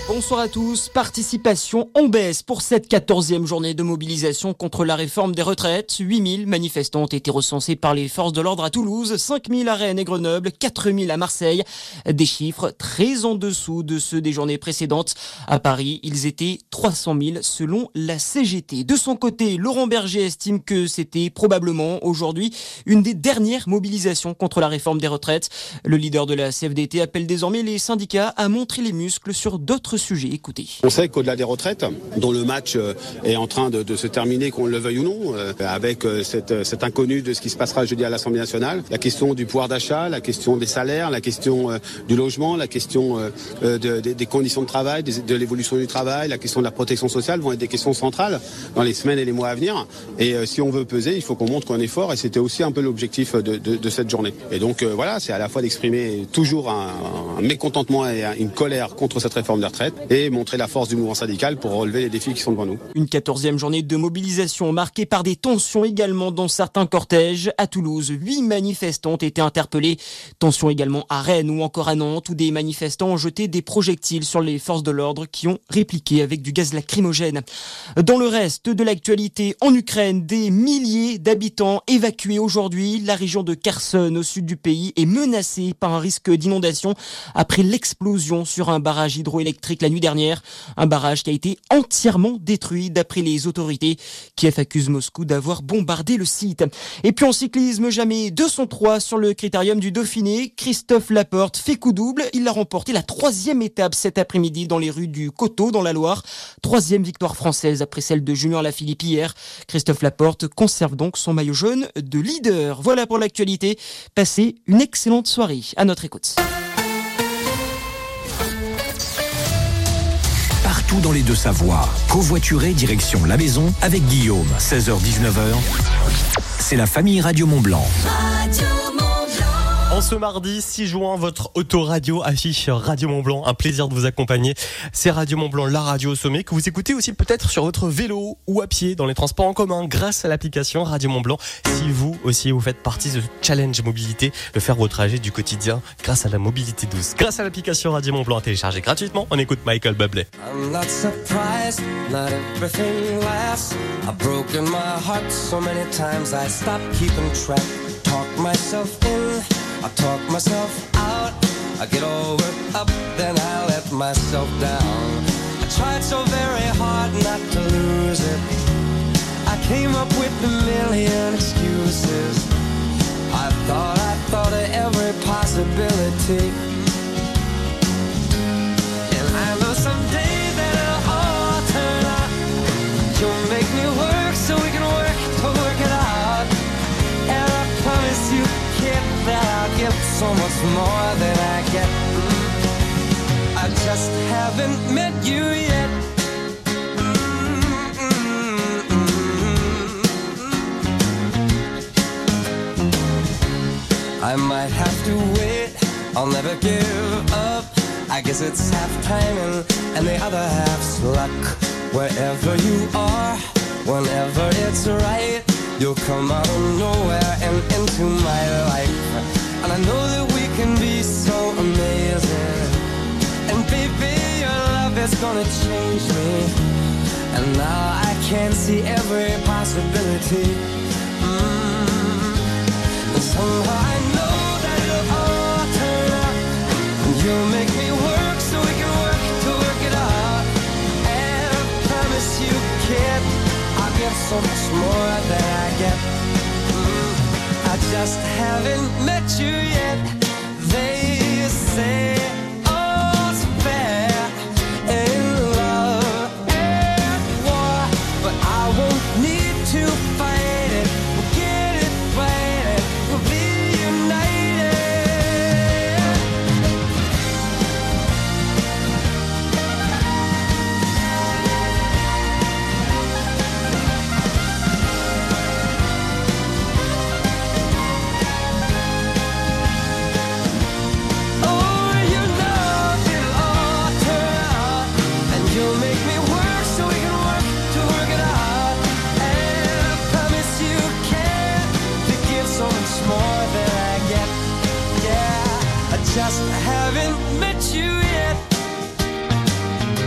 Bonsoir à tous. Participation en baisse pour cette quatorzième journée de mobilisation contre la réforme des retraites. huit mille manifestants ont été recensés par les forces de l'ordre à Toulouse, cinq mille à Rennes et Grenoble, quatre mille à Marseille. Des chiffres très en dessous de ceux des journées précédentes. À Paris, ils étaient trois cent mille selon la C G T. De son côté, Laurent Berger estime que c'était probablement aujourd'hui une des dernières mobilisations contre la réforme des retraites. Le leader de la C F D T appelle désormais les syndicats à montrer les muscles sur d'autres sujets. Écoutez. On sait qu'au-delà des retraites, dont le match est en train de, de se terminer, qu'on le veuille ou non, euh, avec cette, cet inconnu de ce qui se passera jeudi à l'Assemblée nationale, la question du pouvoir d'achat, la question des salaires, la question euh, du logement, la question euh, de, de, des conditions de travail, des, de l'évolution du travail, la question de la protection sociale vont être des questions centrales dans les semaines et les mois à venir. Et euh, si on veut peser, il faut qu'on montre qu'on est fort, et c'était aussi un peu l'objectif de, de, de cette journée. Et donc euh, voilà, c'est à la fois d'exprimer toujours un, un mécontentement et une colère contre cette réforme des retraites, et montrer la force du mouvement syndical pour relever les défis qui sont devant nous. Une quatorzième journée de mobilisation marquée par des tensions également dans certains cortèges. À Toulouse, huit manifestants ont été interpellés. Tensions également à Rennes ou encore à Nantes, où des manifestants ont jeté des projectiles sur les forces de l'ordre qui ont répliqué avec du gaz lacrymogène. Dans le reste de l'actualité, en Ukraine, des milliers d'habitants évacués aujourd'hui. La région de Kherson, au sud du pays, est menacée par un risque d'inondation après l'explosion sur un barrage hydroélectrique la nuit dernière. Un barrage qui a été entièrement détruit d'après les autorités. Kiev accuse Moscou d'avoir bombardé le site. Et puis en cyclisme, jamais deux cent trois sur le critérium du Dauphiné. Christophe Laporte fait coup double. Il a remporté la troisième étape cet après-midi dans les rues du Coteau dans la Loire. Troisième victoire française après celle de Julien Lafilippe hier. Christophe Laporte conserve donc son maillot jaune de leader. Voilà pour l'actualité. Passez une excellente soirée. À notre écoute. Partout dans les Deux-Savoies, covoituré direction la maison avec Guillaume, seize heures dix-neuf heures. C'est la famille Radio Mont-Blanc. Radio En ce mardi six juin, votre autoradio affiche Radio Mont-Blanc. Un plaisir de vous accompagner. C'est Radio Mont-Blanc, la radio au sommet, que vous écoutez aussi peut-être sur votre vélo ou à pied dans les transports en commun grâce à l'application Radio Mont-Blanc. Si vous aussi vous faites partie de ce challenge mobilité, de faire vos trajets du quotidien grâce à la mobilité douce. Grâce à l'application Radio Mont-Blanc à télécharger gratuitement, on écoute Michael Bublé. I'm not surprised, not everything lasts. I've broken my heart so many times I stopped keeping track. Talk myself in, I talk myself out. I get all worked up, then I let myself down. I tried so very hard not to lose it. I came up with a million excuses. I thought, I thought of every possibility. And I know someday that it'll all turn out. You'll make me work so we can work to work it out. And I promise you, kid, that I'll give so much more than I get. Mm. I just haven't met you yet. I might have to wait, I'll never give up. I guess it's half timing and the other half's luck. Wherever you are, whenever it's right, you'll come out of nowhere and into my life. And I know that we can be so amazing. And baby, your love is gonna change me. And now I can see every possibility. Mm. And somehow I know that it'll all turn out. And you'll make me work so we can work to work it out. And I promise you, kid, I'll give so much more than I get. Mm. I just haven't met you yet. They say all's fair in love and war, but I won't need to fight it. We'll get it right, we'll be united. Oh, you know it'll all turn out, and you'll make me work so we can work to work it out. And I promise you can to give so much more than I get. Yeah, I just haven't met you yet.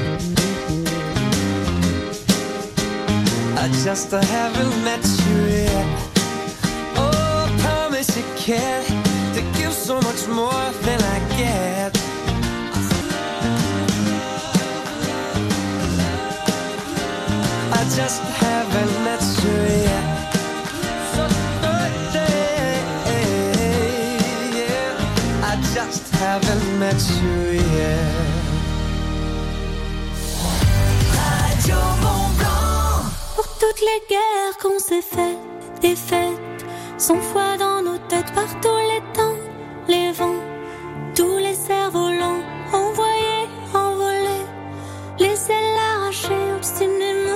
I just haven't met you yet. Oh, I promise you care to give so much more than I get. I just haven't met you yet. So birthday, yeah. I just haven't met you yet. Radio Mont Blanc. Pour toutes les guerres qu'on s'est faites, des fêtes, cent fois dans nos têtes, par tous les temps, les vents, tous les cerfs-volants, envoyés, envolés, les ailes arrachées obstinément.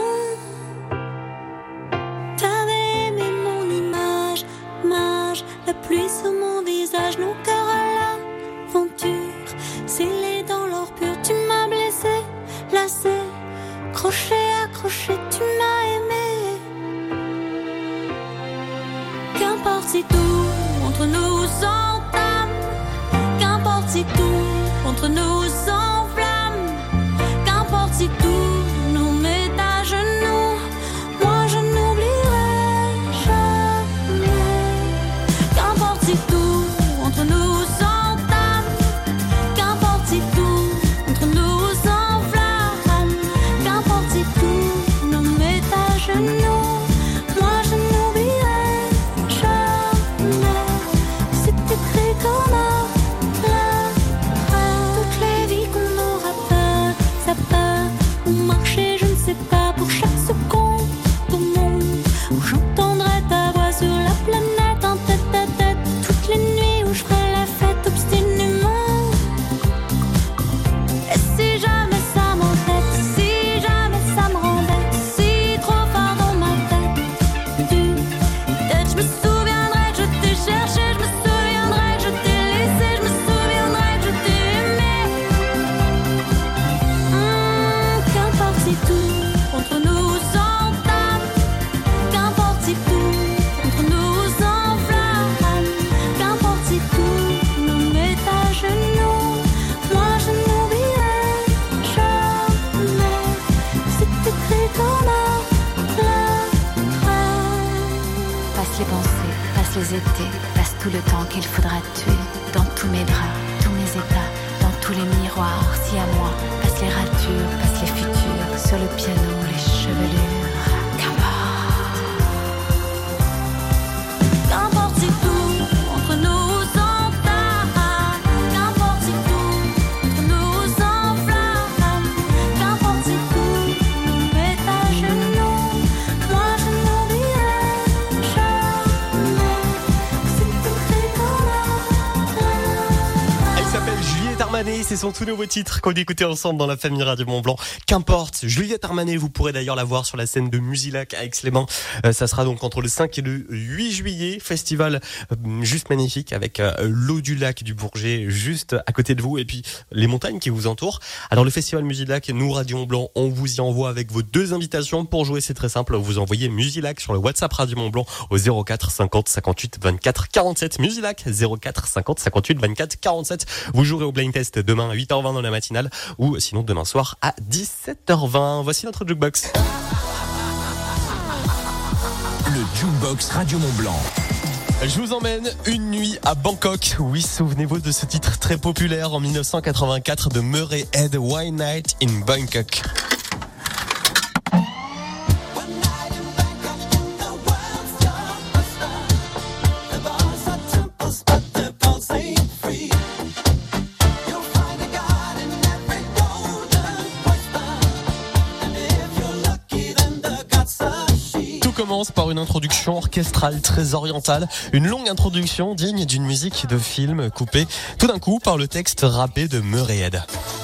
T'avais aimé mon image, mage, la pluie sur mon visage, nos cœurs à l'aventure, scellés dans l'or pur, tu m'as blessé, lassé, crochet, accroché, tu m'as aimé. Qu'importe si tout entre nous s'entame, qu'importe si tout entre nous s'enflamme, qu'importe si tout nous met à genoux, moi je n'oublierai jamais. Qu'importe si tout entre nous s'entame, qu'importe si tout entre nous s'enflamme, qu'importe si tout nous met à genoux, moi je n'oublierai jamais. C'est écrit comme un plein. Toutes les vies qu'on aura peur, ça part ou marcher, je ne sais pas, pour chaque seconde au monde où j'entendrai ta voix sur la planète en tête à tête. Toutes les nuits où je ferai la fête obstinément. Et si jamais ça m'embête, si jamais ça me rendait si trop fort dans ma tête, tu, peut-être je me souviendrai que je t'ai cherché, je me souviendrai que je t'ai laissé, je me souviendrai que je t'ai aimé. Hum, qu'importe si tout entre nous s'entame, qu'importe si tout entre nous s'enflamme, qu'importe si tout nous met à genoux, moi je n'oublierai jamais. C'est écrit comme un plein. Passe les pensées, passe les étés, passe tout le temps qu'il faudra tuer. Dans tous mes draps, tous mes états, dans tous les miroirs, si à moi. Passe les ratures, passe les futurs, sur le piano, les chevelures. Qu'importe si tout entre nous s'entame, qu'importe si tout entre nous s'enflamme, qu'importe si tout nous met à genoux, moi je n'oublierai jamais. C'est écrit comme un plein. Elle s'appelle Juliette Armanet, c'est son tout nouveau titre qu'on écoutait ensemble dans la famille Radio Mont Blanc. Qu'importe, Juliette Armanet, vous pourrez d'ailleurs la voir sur la scène de Musilac à Aix-les-Bains. Euh, ça sera donc entre le cinq et le huit juillet, festival euh, juste magnifique avec euh, l'eau du lac du Bourget juste à côté de vous et puis les montagnes qui vous entourent. Alors le festival Musilac, nous Radio Mont Blanc, on vous y envoie avec vos deux invitations. Pour jouer, c'est très simple, vous envoyez Musilac sur le WhatsApp Radio Mont Blanc au zéro quatre cinquante cinquante-huit vingt-quatre quarante-sept. Musilac zéro quatre cinquante cinquante-huit vingt-quatre quarante-sept. Vous jouerez au blind test demain à huit heures vingt dans la matinale ou sinon demain soir à dix-sept heures vingt. Voici notre jukebox. Le Jukebox Radio Mont Blanc. Je vous emmène une nuit à Bangkok. Oui, souvenez-vous de ce titre très populaire en dix-neuf cent quatre-vingt-quatre de Murray Head, One Night in Bangkok. Commence par une introduction orchestrale très orientale, une longue introduction digne d'une musique de film coupée tout d'un coup par le texte rappé de Murray Head.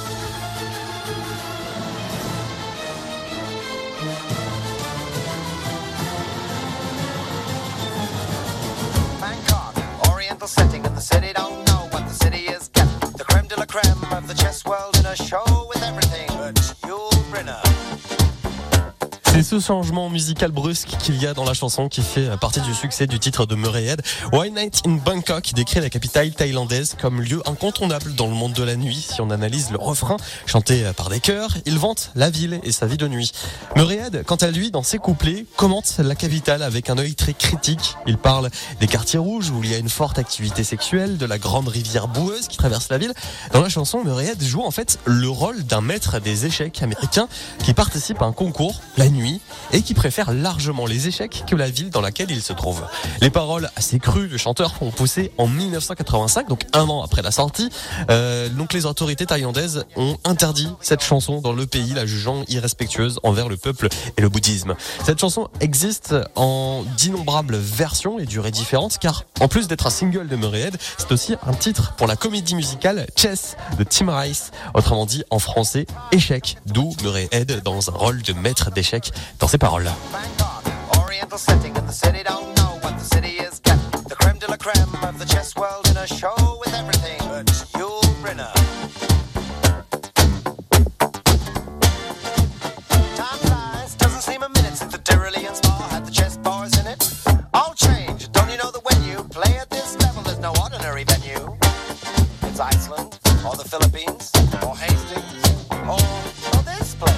Bangkok, oriental setting and the city don't know what the city is getting. The creme de la creme of the chess world in a show with everything but Yul Brynner. C'est ce changement musical brusque qu'il y a dans la chanson qui fait partie du succès du titre de Murray Head. One Night in Bangkok décrit la capitale thaïlandaise comme lieu incontournable dans le monde de la nuit. Si on analyse le refrain chanté par des chœurs, il vante la ville et sa vie de nuit. Murray Head, quant à lui, dans ses couplets, commente la capitale avec un œil très critique. Il parle des quartiers rouges où il y a une forte activité sexuelle, de la grande rivière boueuse qui traverse la ville. Dans la chanson, Murray Head joue en fait le rôle d'un maître des échecs américain qui participe à un concours la nuit et qui préfère largement les échecs que la ville dans laquelle il se trouve. Les paroles assez crues du chanteur ont poussé en mille neuf cent quatre-vingt-cinq, donc un an après la sortie. Euh, donc les autorités thaïlandaises ont interdit cette chanson dans le pays, la jugeant irrespectueuse envers le peuple et le bouddhisme. Cette chanson existe en d'innombrables versions et durées différentes, car en plus d'être un single de Murray Head, c'est aussi un titre pour la comédie musicale Chess de Tim Rice, autrement dit en français échec, d'où Murray Head dans un rôle de maître d'échecs dans ses paroles. Oriental setting and the city don't know what the city is got. The creme de la creme of the chess world in a show with everything but Yul Brynner. Time flies, doesn't seem a minute since the Tyrolean spa had the chess bars in it. All change, don't you know that when you play at this level there's no ordinary venue? It's Iceland, or the Philippines, or Hastings, or, or this place.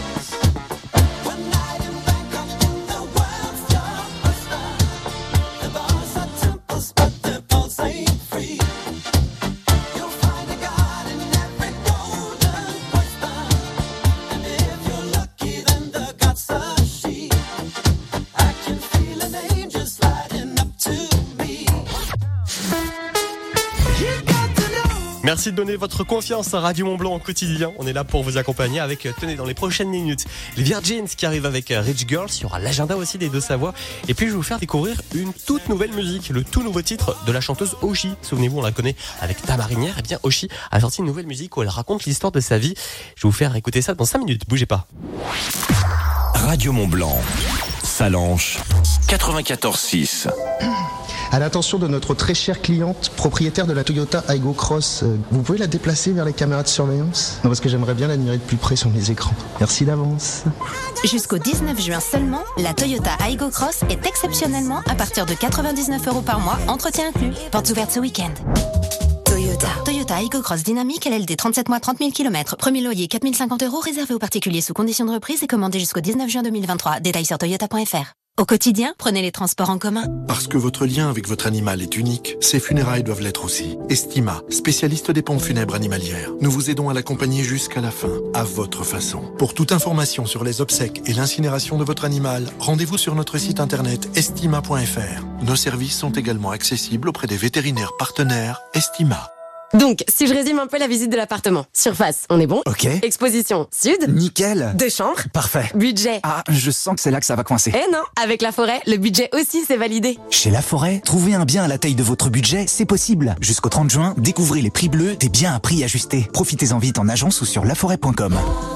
Merci de donner votre confiance à Radio Mont-Blanc au quotidien. On est là pour vous accompagner avec, tenez, dans les prochaines minutes, les Virgins qui arrivent avec Rich Girls. Il y aura l'agenda aussi des Deux-Savoie. Et puis, je vais vous faire découvrir une toute nouvelle musique, le tout nouveau titre de la chanteuse Oshi. Souvenez-vous, on la connaît avec Ta Marinière. Et bien, Oshi a sorti une nouvelle musique où elle raconte l'histoire de sa vie. Je vais vous faire écouter ça dans cinq minutes. Bougez pas. Radio Mont-Blanc, Salanches, quatre-vingt-quatorze six. À l'attention de notre très chère cliente, propriétaire de la Toyota Aygo Cross, euh, vous pouvez la déplacer vers les caméras de surveillance? Non, parce que j'aimerais bien l'admirer de plus près sur mes écrans. Merci d'avance. Jusqu'au dix-neuf juin seulement, la Toyota Aygo Cross est exceptionnellement à partir de quatre-vingt-dix-neuf euros par mois, entretien inclus. Portes ouvertes ce week-end. Toyota. Toyota Aygo Cross Dynamique, L L D, trente-sept mois, trente mille kilomètres. Premier loyer quatre mille cinquante euros, réservé aux particuliers sous conditions de reprise et commandé jusqu'au dix-neuf juin deux mille vingt-trois. Détails sur toyota point f r. Au quotidien, prenez les transports en commun. Parce que votre lien avec votre animal est unique, ses funérailles doivent l'être aussi. Estima, spécialiste des pompes funèbres animalières. Nous vous aidons à l'accompagner jusqu'à la fin, à votre façon. Pour toute information sur les obsèques et l'incinération de votre animal, rendez-vous sur notre site internet estima point f r. Nos services sont également accessibles auprès des vétérinaires partenaires Estima. Donc, si je résume un peu la visite de l'appartement. Surface, on est bon. Ok. Exposition, sud. Nickel. Deux chambres. Parfait. Budget. Ah, je sens que c'est là que ça va coincer. Eh non, avec La Forêt, le budget aussi c'est validé. Chez La Forêt, trouver un bien à la taille de votre budget, c'est possible. Jusqu'au trente juin, découvrez les prix bleus des biens à prix ajustés. Profitez-en vite en agence ou sur laforêt point com.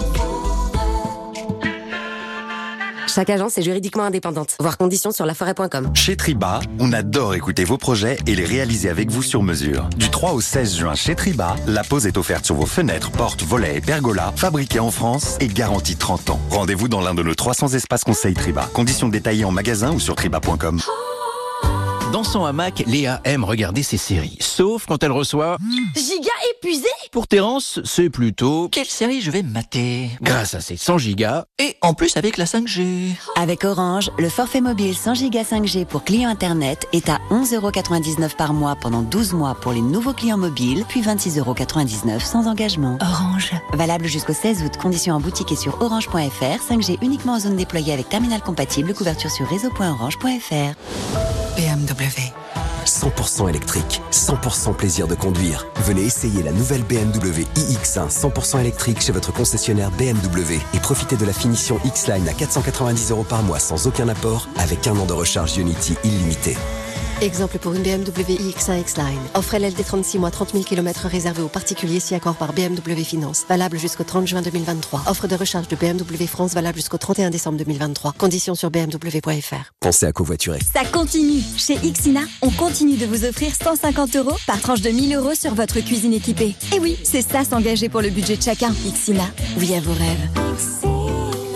Chaque agence est juridiquement indépendante. Voir conditions sur laforêt point com. Chez Triba, on adore écouter vos projets et les réaliser avec vous sur mesure. Du trois au seize juin chez Triba, la pose est offerte sur vos fenêtres, portes, volets et pergolas, fabriqués en France et garantis trente ans. Rendez-vous dans l'un de nos trois cents espaces conseils Triba. Conditions détaillées en magasin ou sur triba point com. Dans son hamac, Léa aime regarder ses séries. Sauf quand elle reçoit... Giga épuisé. Pour Terence, c'est plutôt... Quelle série je vais mater? Grâce à ses cent gigas, et en plus avec la cinq G. Avec Orange, le forfait mobile cent gigas cinq G pour clients Internet est à onze euros quatre-vingt-dix-neuf par mois pendant douze mois pour les nouveaux clients mobiles, puis vingt-six euros quatre-vingt-dix-neuf sans engagement. Orange. Valable jusqu'au seize août. Conditions en boutique et sur orange point f r. cinq G uniquement en zone déployée avec terminal compatible. Couverture sur réseau point orange point f r. B M W. cent pour cent électrique, cent pour cent plaisir de conduire. Venez essayer la nouvelle B M W i X un cent pour cent électrique chez votre concessionnaire B M W et profitez de la finition X-Line à quatre cent quatre-vingt-dix euros par mois sans aucun apport avec un an de recharge Unity illimité. Exemple pour une B M W i X un X-Line. Offre L L D trente-six mois, trente mille kilomètres réservés aux particuliers si accord par B M W Finance. Valable jusqu'au trente juin deux mille vingt-trois. Offre de recharge de B M W France valable jusqu'au trente et un décembre deux mille vingt-trois. Conditions sur b m w point f r. Pensez à covoiturer. Ça continue. Chez Ixina, on continue de vous offrir cent cinquante euros par tranche de mille euros sur votre cuisine équipée. Et oui, c'est ça s'engager pour le budget de chacun. Ixina, oui à vos rêves.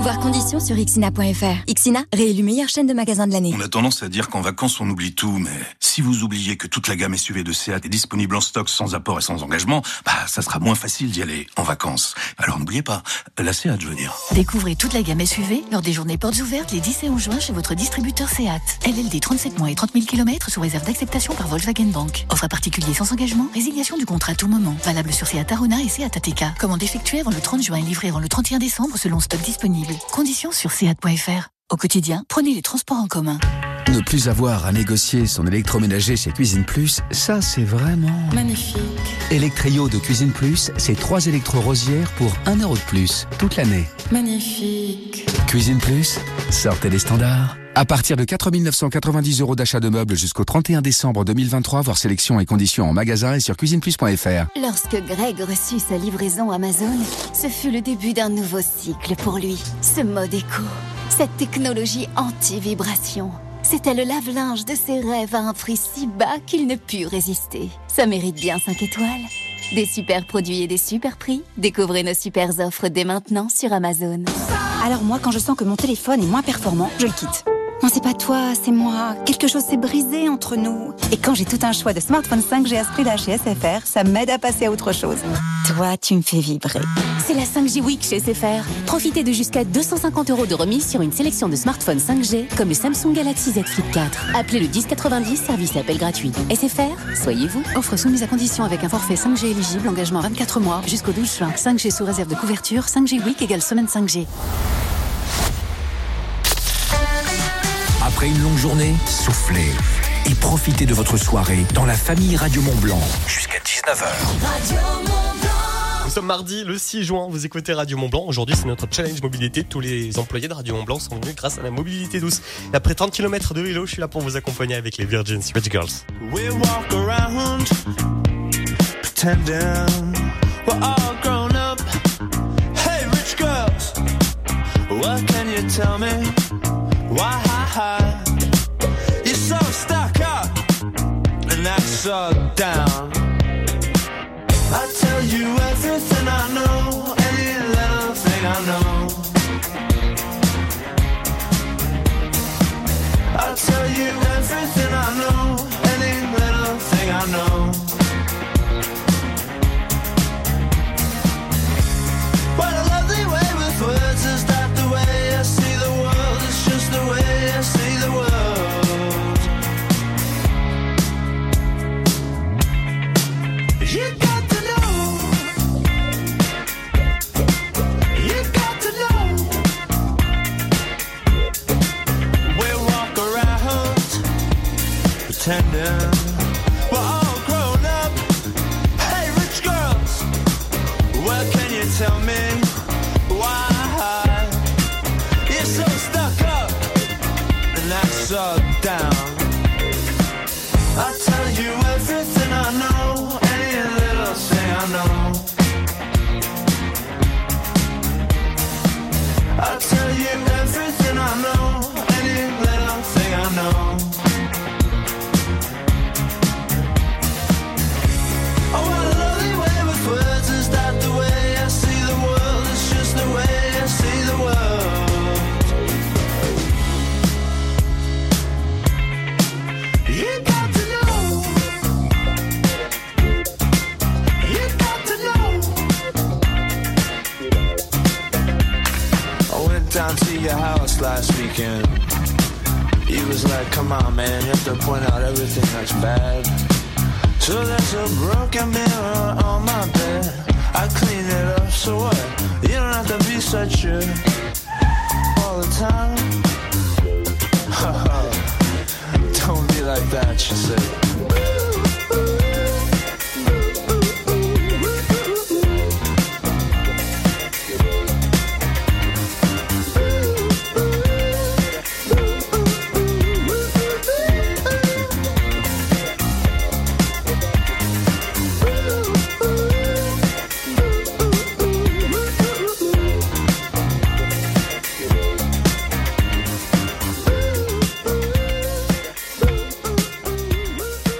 Voir conditions sur ixina point f r. Ixina, réélu meilleure chaîne de magasins de l'année. On a tendance à dire qu'en vacances on oublie tout, mais si vous oubliez que toute la gamme S U V de Seat est disponible en stock sans apport et sans engagement, bah ça sera moins facile d'y aller en vacances. Alors n'oubliez pas, la Seat je veux dire. Découvrez toute la gamme S U V lors des journées portes ouvertes les dix et onze juin chez votre distributeur Seat. L L D trente-sept mois et trente mille kilomètres sous réserve d'acceptation par Volkswagen Bank. Offre à particulier sans engagement, résiliation du contrat à tout moment. Valable sur Seat Arona et Seat A T K. Commande effectuée avant le trente juin et livrée avant le trente et un décembre selon stock disponible. Conditions sur seat point f r. Au quotidien, prenez les transports en commun. Ne plus avoir à négocier son électroménager chez Cuisine Plus, ça c'est vraiment... magnifique. Electrio de Cuisine Plus, c'est trois électro-rosières pour un euro de plus, toute l'année. Magnifique. Cuisine Plus, sortez les standards. À partir de quatre mille neuf cent quatre-vingt-dix euros d'achat de meubles jusqu'au trente et un décembre deux mille vingt-trois, voir sélection et conditions en magasin et sur cuisine plus point f r. Lorsque Greg reçut sa livraison Amazon, ce fut le début d'un nouveau cycle pour lui. Ce mode éco, cette technologie anti-vibration, c'était le lave-linge de ses rêves à un prix si bas qu'il ne put résister. Ça mérite bien cinq étoiles. Des super produits et des super prix. Découvrez nos super offres dès maintenant sur Amazon. Alors moi, quand je sens que mon téléphone est moins performant, je le quitte. Non, c'est pas toi, c'est moi. Quelque chose s'est brisé entre nous. Et quand j'ai tout un choix de smartphone cinq G à ce prix-là chez S F R, ça m'aide à passer à autre chose. Toi, tu me fais vibrer. C'est la cinq G Week chez S F R. Profitez de jusqu'à deux cent cinquante euros de remise sur une sélection de smartphones cinq G, comme le Samsung Galaxy Z Flip quatre. Appelez le dix quatre-vingt-dix, service appel gratuit. S F R, soyez-vous. Offre soumise à condition avec un forfait cinq G éligible, engagement vingt-quatre mois, jusqu'au douze juin. cinq G sous réserve de couverture, cinq G Week égale semaine cinq G. Après une longue journée, soufflez et profitez de votre soirée dans la famille Radio Mont-Blanc jusqu'à dix-neuf heures. Nous sommes mardi le six juin, vous écoutez Radio Mont-Blanc. Aujourd'hui, c'est notre challenge mobilité. Tous les employés de Radio Mont-Blanc sont venus grâce à la mobilité douce. Et après trente kilomètres de vélo, je suis là pour vous accompagner avec les Virgin Rich Girls. We walk around pretending we're all grown up. Hey, rich girls, what can you tell me? Why you're so stuck up and that's so down? I tell you everything I know, any little thing I know. I tell you everything I know, any little thing I know. What a lovely way with words, is that the way I see the world? It's just the way I see the world. You got to know, you got to know. We walk around pretending we're all grown up. Hey, rich girls, what can you tell me? Why you're so stuck up and that's so down? I tell you everything I know, any little thing I know. I tell you everything I know, any little thing I know. Oh, what a lovely way with words, is that the way I see the world? It's just the way I see the world. You got to know, you got to know. I went down to your house last weekend. You was like, come on man, you have to point out everything that's bad. So there's a broken mirror on my bed. I clean it up, so what? You don't have to be such a all the time. Don't be like that, she said.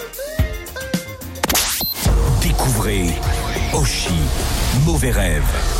Découvrez Oshi, Mauvais Rêve.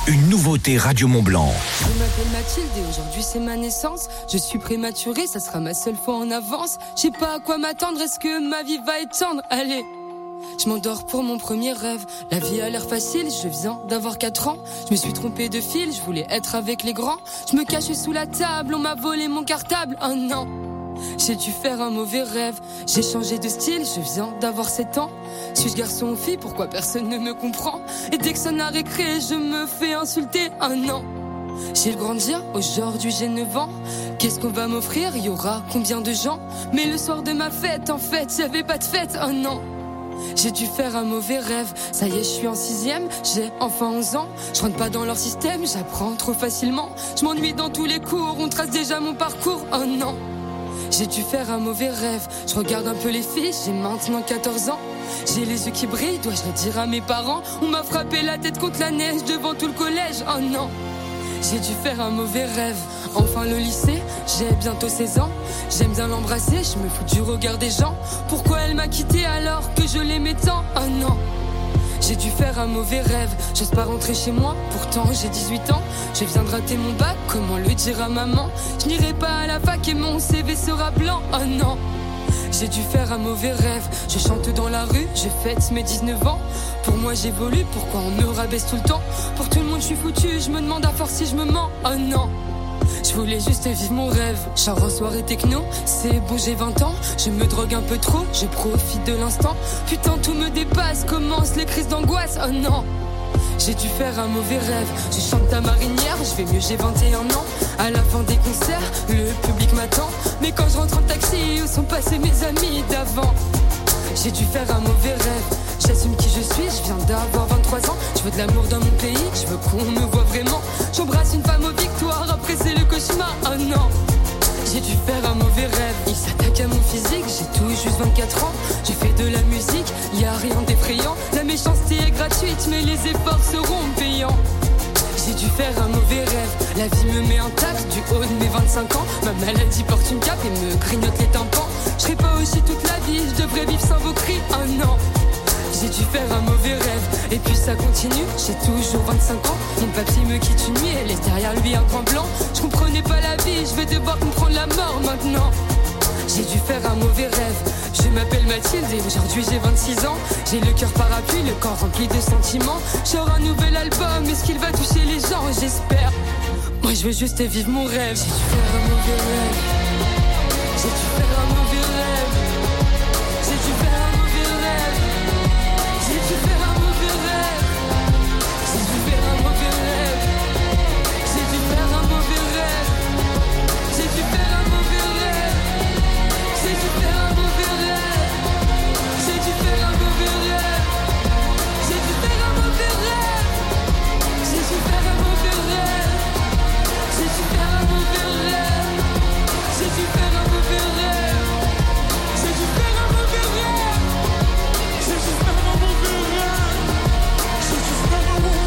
une nouveauté Radio Mont Blanc. Je m'appelle Mathilde et aujourd'hui c'est ma naissance. Je suis prématurée, ça sera ma seule fois en avance. Je sais pas à quoi m'attendre, est-ce que ma vie va être tendre? Allez, je m'endors pour mon premier rêve. La vie a l'air facile, je viens d'avoir quatre ans. Je me suis trompée de fil, je voulais être avec les grands. Je me cachais sous la table, on m'a volé mon cartable. Oh non, j'ai dû faire un mauvais rêve. J'ai changé de style, je viens d'avoir sept ans. Suis-je garçon ou fille, pourquoi personne ne me comprend? Et dès que ça n'a récré, je me fais insulter. Oh non, j'ai le grandir, aujourd'hui j'ai neuf ans. Qu'est-ce qu'on va m'offrir, y aura combien de gens? Mais le soir de ma fête, en fait, y'avait pas de fête. Oh non, j'ai dû faire un mauvais rêve. Ça y est, je suis en sixième, j'ai enfin onze ans. Je rentre pas dans leur système, j'apprends trop facilement. Je m'ennuie dans tous les cours, on trace déjà mon parcours. Oh non, j'ai dû faire un mauvais rêve. Je regarde un peu les filles, j'ai maintenant quatorze ans. J'ai les yeux qui brillent, dois-je le dire à mes parents? On m'a frappé la tête contre la neige devant tout le collège. Oh non, j'ai dû faire un mauvais rêve. Enfin le lycée, j'ai bientôt seize ans. J'aime bien l'embrasser, je me fous du regard des gens. Pourquoi elle m'a quitté alors que je l'aimais tant? Oh non, j'ai dû faire un mauvais rêve. J'ose pas rentrer chez moi, pourtant j'ai dix-huit ans. Je viens de rater mon bac, comment le dire à maman? Je n'irai pas à la fac et mon C V sera blanc. Oh non, j'ai dû faire un mauvais rêve. Je chante dans la rue, je fête mes dix-neuf ans. Pour moi j'évolue, pourquoi on me rabaisse tout le temps? Pour tout le monde je suis foutu, je me demande à force si je me mens. Oh non, je voulais juste vivre mon rêve. Genre en soirée techno, c'est bon j'ai vingt ans. Je me drogue un peu trop, je profite de l'instant. Putain tout me dépasse, commencent les crises d'angoisse. Oh non, j'ai dû faire un mauvais rêve. Je chante à marinière, je vais mieux, j'ai vingt et un ans. À la fin des concerts, le public m'attend. Mais quand je rentre en taxi, où sont passés mes amis d'avant? J'ai dû faire un mauvais rêve. J'assume qui je suis, je viens d'avoir vingt-trois ans. Je veux de l'amour dans mon pays, je veux qu'on me voit vraiment. J'embrasse une femme aux victoires, après c'est le cauchemar. Oh non, j'ai dû faire un mauvais rêve. Il s'attaque à mon physique, j'ai tout juste vingt-quatre ans. J'ai fait de la musique, y a rien d'effrayant. La méchanceté est gratuite, mais les efforts seront payants. J'ai dû faire un mauvais rêve. La vie me met un tac du haut de mes vingt-cinq ans. Ma maladie porte une cape et me grignote les tympans. Je serai pas aussi toute la vie, je devrais vivre sans vos cris. Oh non, j'ai dû faire un mauvais rêve. Et puis ça continue, j'ai toujours vingt-cinq ans. Mon papy me quitte une nuit, elle laisse derrière lui un grand blanc. Je comprenais pas la vie, je vais devoir comprendre la mort maintenant. J'ai dû faire un mauvais rêve. Je m'appelle Mathilde et aujourd'hui j'ai vingt-six ans. J'ai le cœur parapluie, le corps rempli de sentiments. J'aurai un nouvel album, est-ce qu'il va toucher les gens? J'espère. Moi je veux juste vivre mon rêve. J'ai dû faire un mauvais rêve. J'ai dû faire un mauvais rêve. J'ai dû faire un mauvais rêve. J'ai dû faire un mauvais rêve. J'ai dû faire un mauvais rêve. J'ai dû faire un mauvais rêve. J'ai dû faire un mauvais rêve. J'ai dû faire un mauvais rêve. J'ai dû faire un mauvais rêve. J'ai dû faire un mauvais rêve. J'ai dû faire un mauvais rêve. J'ai dû faire un mauvais rêve. J'ai dû faire un mauvais rêve. J'ai dû faire un mauvais rêve. J'ai dû faire un mauvais rêve. J'ai dû faire un mauvais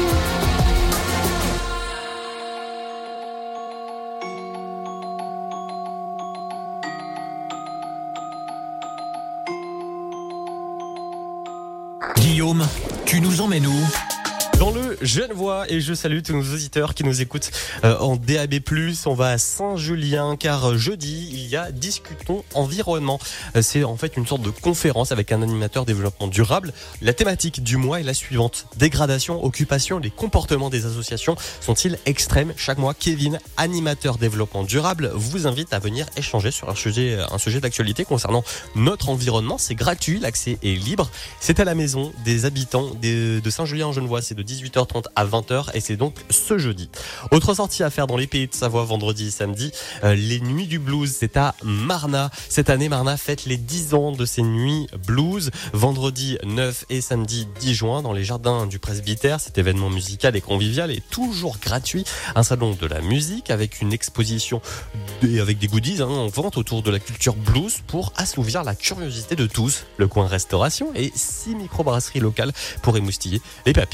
Guillaume, tu nous emmènes où? Dans le Genevois, et je salue tous nos auditeurs qui nous écoutent euh, en D A B plus. On va à Saint-Julien car jeudi il y a Discutons Environnement. Euh, c'est en fait une sorte de conférence avec un animateur développement durable. La thématique du mois est la suivante: dégradation, occupation, les comportements des associations sont-ils extrêmes? Chaque mois, Kevin, animateur développement durable, vous invite à venir échanger sur un sujet, un sujet d'actualité concernant notre environnement. C'est gratuit, l'accès est libre. C'est à la maison des habitants de, de Saint-Julien-en-Genevois. C'est de dix-huit heures trente à vingt heures et c'est donc ce jeudi. Autre sortie à faire dans les pays de Savoie vendredi et samedi, euh, les nuits du blues, c'est à Marna. Cette année, Marna fête les dix ans de ses nuits blues. Vendredi neuf et samedi dix juin dans les jardins du presbytère. Cet événement musical et convivial est toujours gratuit. Un salon de la musique avec une exposition et avec des goodies hein, en vente autour de la culture blues pour assouvir la curiosité de tous. Le coin restauration et six microbrasseries locales pour émoustiller les papilles seront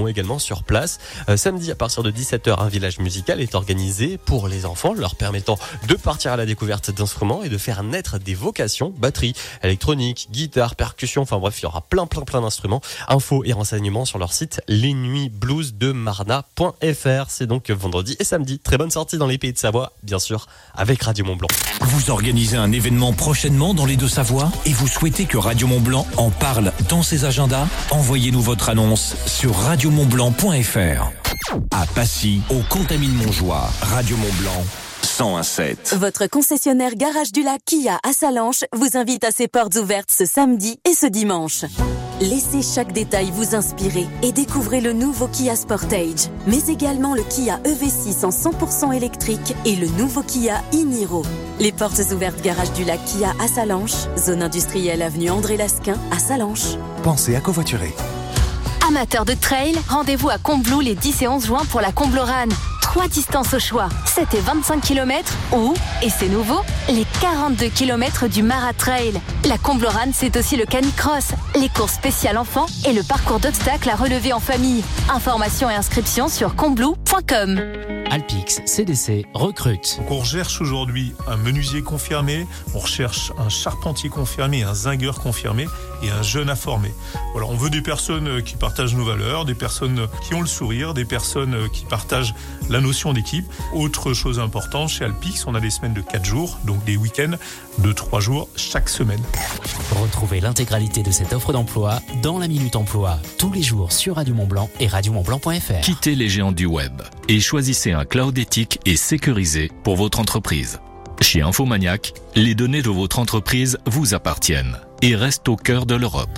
seront également sur place. Euh, samedi à partir de dix-sept heures, un village musical est organisé pour les enfants, leur permettant de partir à la découverte d'instruments et de faire naître des vocations, batterie, électronique, guitare, percussion, enfin bref, il y aura plein plein plein d'instruments. Infos et renseignements sur leur site les nuits blues de marna point f r. C'est donc vendredi et samedi. Très bonne sortie dans les Pays de Savoie, bien sûr, avec Radio Mont Blanc. Vous organisez un événement prochainement dans les Deux-Savoies et vous souhaitez que Radio Mont Blanc en parle dans ses agendas? Envoyez-nous votre annonce sur radio mont blanc point f r. À Passy, au Contamine-Montjoie, Radio Mont Blanc cent un sept. Votre concessionnaire Garage du Lac Kia à Salanches vous invite à ses portes ouvertes ce samedi et ce dimanche. Laissez chaque détail vous inspirer et découvrez le nouveau Kia Sportage, mais également le Kia E V six en cent pour cent électrique et le nouveau Kia e-Niro. Les portes ouvertes Garage du Lac Kia à Salanches, zone industrielle avenue André Lasquin à Salanches. Pensez à covoiturer. Amateurs de trail, rendez-vous à Combloux les dix et onze juin pour la Comblorane. Trois distances au choix, sept et vingt-cinq kilomètres ou, et c'est nouveau, les quarante-deux kilomètres du Maratrail. La Comblorane, c'est aussi le canicross, les courses spéciales enfants et le parcours d'obstacles à relever en famille. Informations et inscriptions sur combloux point com. Alpix C D C recrute. Donc on recherche aujourd'hui un menuisier confirmé, on recherche un charpentier confirmé, un zingueur confirmé et un jeune à former. Voilà, on veut des personnes qui partagent nos valeurs, des personnes qui ont le sourire, des personnes qui partagent la notion d'équipe. Autre chose importante, chez Alpix, on a des semaines de quatre jours, donc des week-ends de trois jours chaque semaine. Retrouvez l'intégralité de cette offre d'emploi dans la Minute Emploi, tous les jours sur Radio Mont Blanc et radio mont blanc point f r. Quittez les géants du web et choisissez un cloud éthique et sécurisé pour votre entreprise. Chez Infomaniac, les données de votre entreprise vous appartiennent et restent au cœur de l'Europe.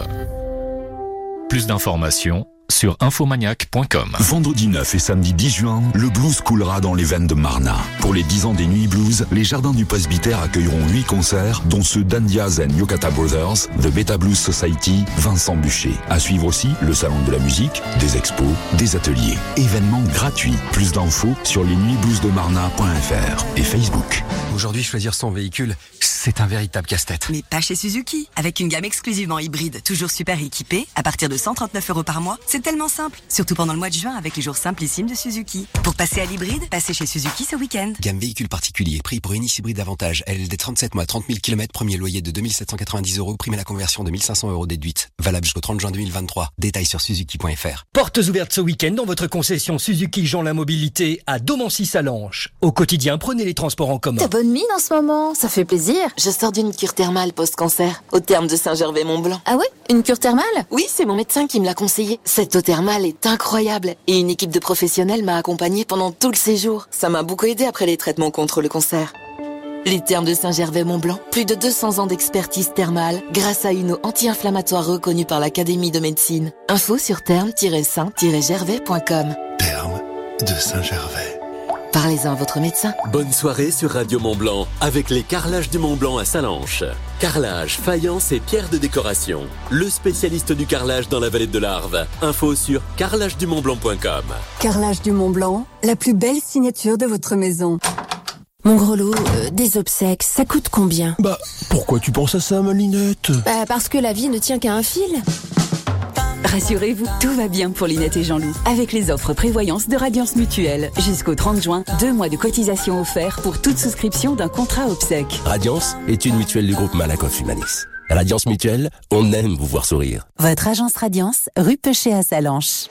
Plus d'informations sur infomaniac point com. Vendredi neuf et samedi dix juin, le blues coulera dans les veines de Marna. Pour les dix ans des Nuits Blues, les Jardins du Presbytère accueilleront huit concerts, dont ceux d'Andiaz and Yokata Brothers, The Beta Blues Society, Vincent Bûcher. À suivre aussi le Salon de la musique, des expos, des ateliers. Événements gratuits. Plus d'infos sur les nuits blues de marna point f r et Facebook. Aujourd'hui, choisir son véhicule, c'est un véritable casse-tête. Mais pas chez Suzuki. Avec une gamme exclusivement hybride, toujours super équipée, à partir de cent trente-neuf euros par mois, c'est tellement simple. Surtout pendant le mois de juin avec les jours simplissimes de Suzuki. Pour passer à l'hybride, passez chez Suzuki ce week-end. Gamme véhicule particulier, prix pour Inis hybride avantage, L L D trente-sept mois, trente mille kilomètres, premier loyer de deux mille sept cent quatre-vingt-dix euros, prime à la conversion de mille cinq cents euros déduite. Valable jusqu'au trente juin deux mille vingt-trois. Détails sur suzuki point f r. Portes ouvertes ce week-end dans votre concession Suzuki Jean la Mobilité à Domancy-Salanches. Au quotidien, prenez les transports en commun. T'as bonne mine en ce moment, ça fait plaisir. Je sors d'une cure thermale post-cancer, au terme de Saint-Gervais-Mont-Blanc. Ah ouais? Une cure thermale? Oui, c'est mon médecin qui me l'a conseillé. Cette eau thermale est incroyable. Et une équipe de professionnels m'a accompagnée pendant tout le séjour. Ça m'a beaucoup aidé après les traitements contre le cancer. Les thermes de Saint-Gervais-Mont-Blanc, plus de deux cents ans d'expertise thermale grâce à une eau anti-inflammatoire reconnue par l'Académie de médecine. Info sur thermes tiret saint tiret gervais point com. Thermes de Saint-Gervais. Parlez-en à votre médecin. Bonne soirée sur Radio Mont Blanc avec les carrelages du Mont Blanc à Salanches. Carrelage, faïence et pierres de décoration. Le spécialiste du carrelage dans la vallée de l'Arve. Info sur carrelage du mont blanc point com. Carrelage du Mont Blanc, la plus belle signature de votre maison. Mon gros lot, euh, des obsèques, ça coûte combien? Bah, pourquoi tu penses à ça, Malinette? Bah, parce que la vie ne tient qu'à un fil. Rassurez-vous, tout va bien pour Linette et Jean-Loup. Avec les offres prévoyance de Radiance Mutuelle. Jusqu'au trente juin, deux mois de cotisation offerts pour toute souscription d'un contrat obsèque. Radiance est une mutuelle du groupe Malakoff Humanis. Radiance Mutuelle, on aime vous voir sourire. Votre agence Radiance, rue Pechet à Salanches.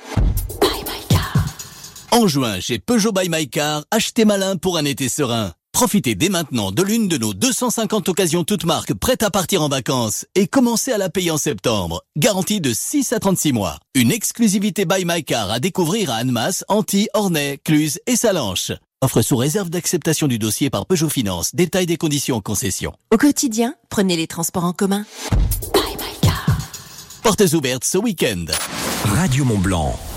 En juin, chez Peugeot by My Car, achetez malin pour un été serein. Profitez dès maintenant de l'une de nos deux cent cinquante occasions toutes marques prêtes à partir en vacances et commencez à la payer en septembre. Garantie de six à trente-six mois. Une exclusivité by My Car à découvrir à Annemasse, Antilles, Ornay, Cluse et Salanches. Offre sous réserve d'acceptation du dossier par Peugeot Finance. Détail des conditions en concession. Au quotidien, prenez les transports en commun. Portes ouvertes ce week-end. Radio Mont Blanc.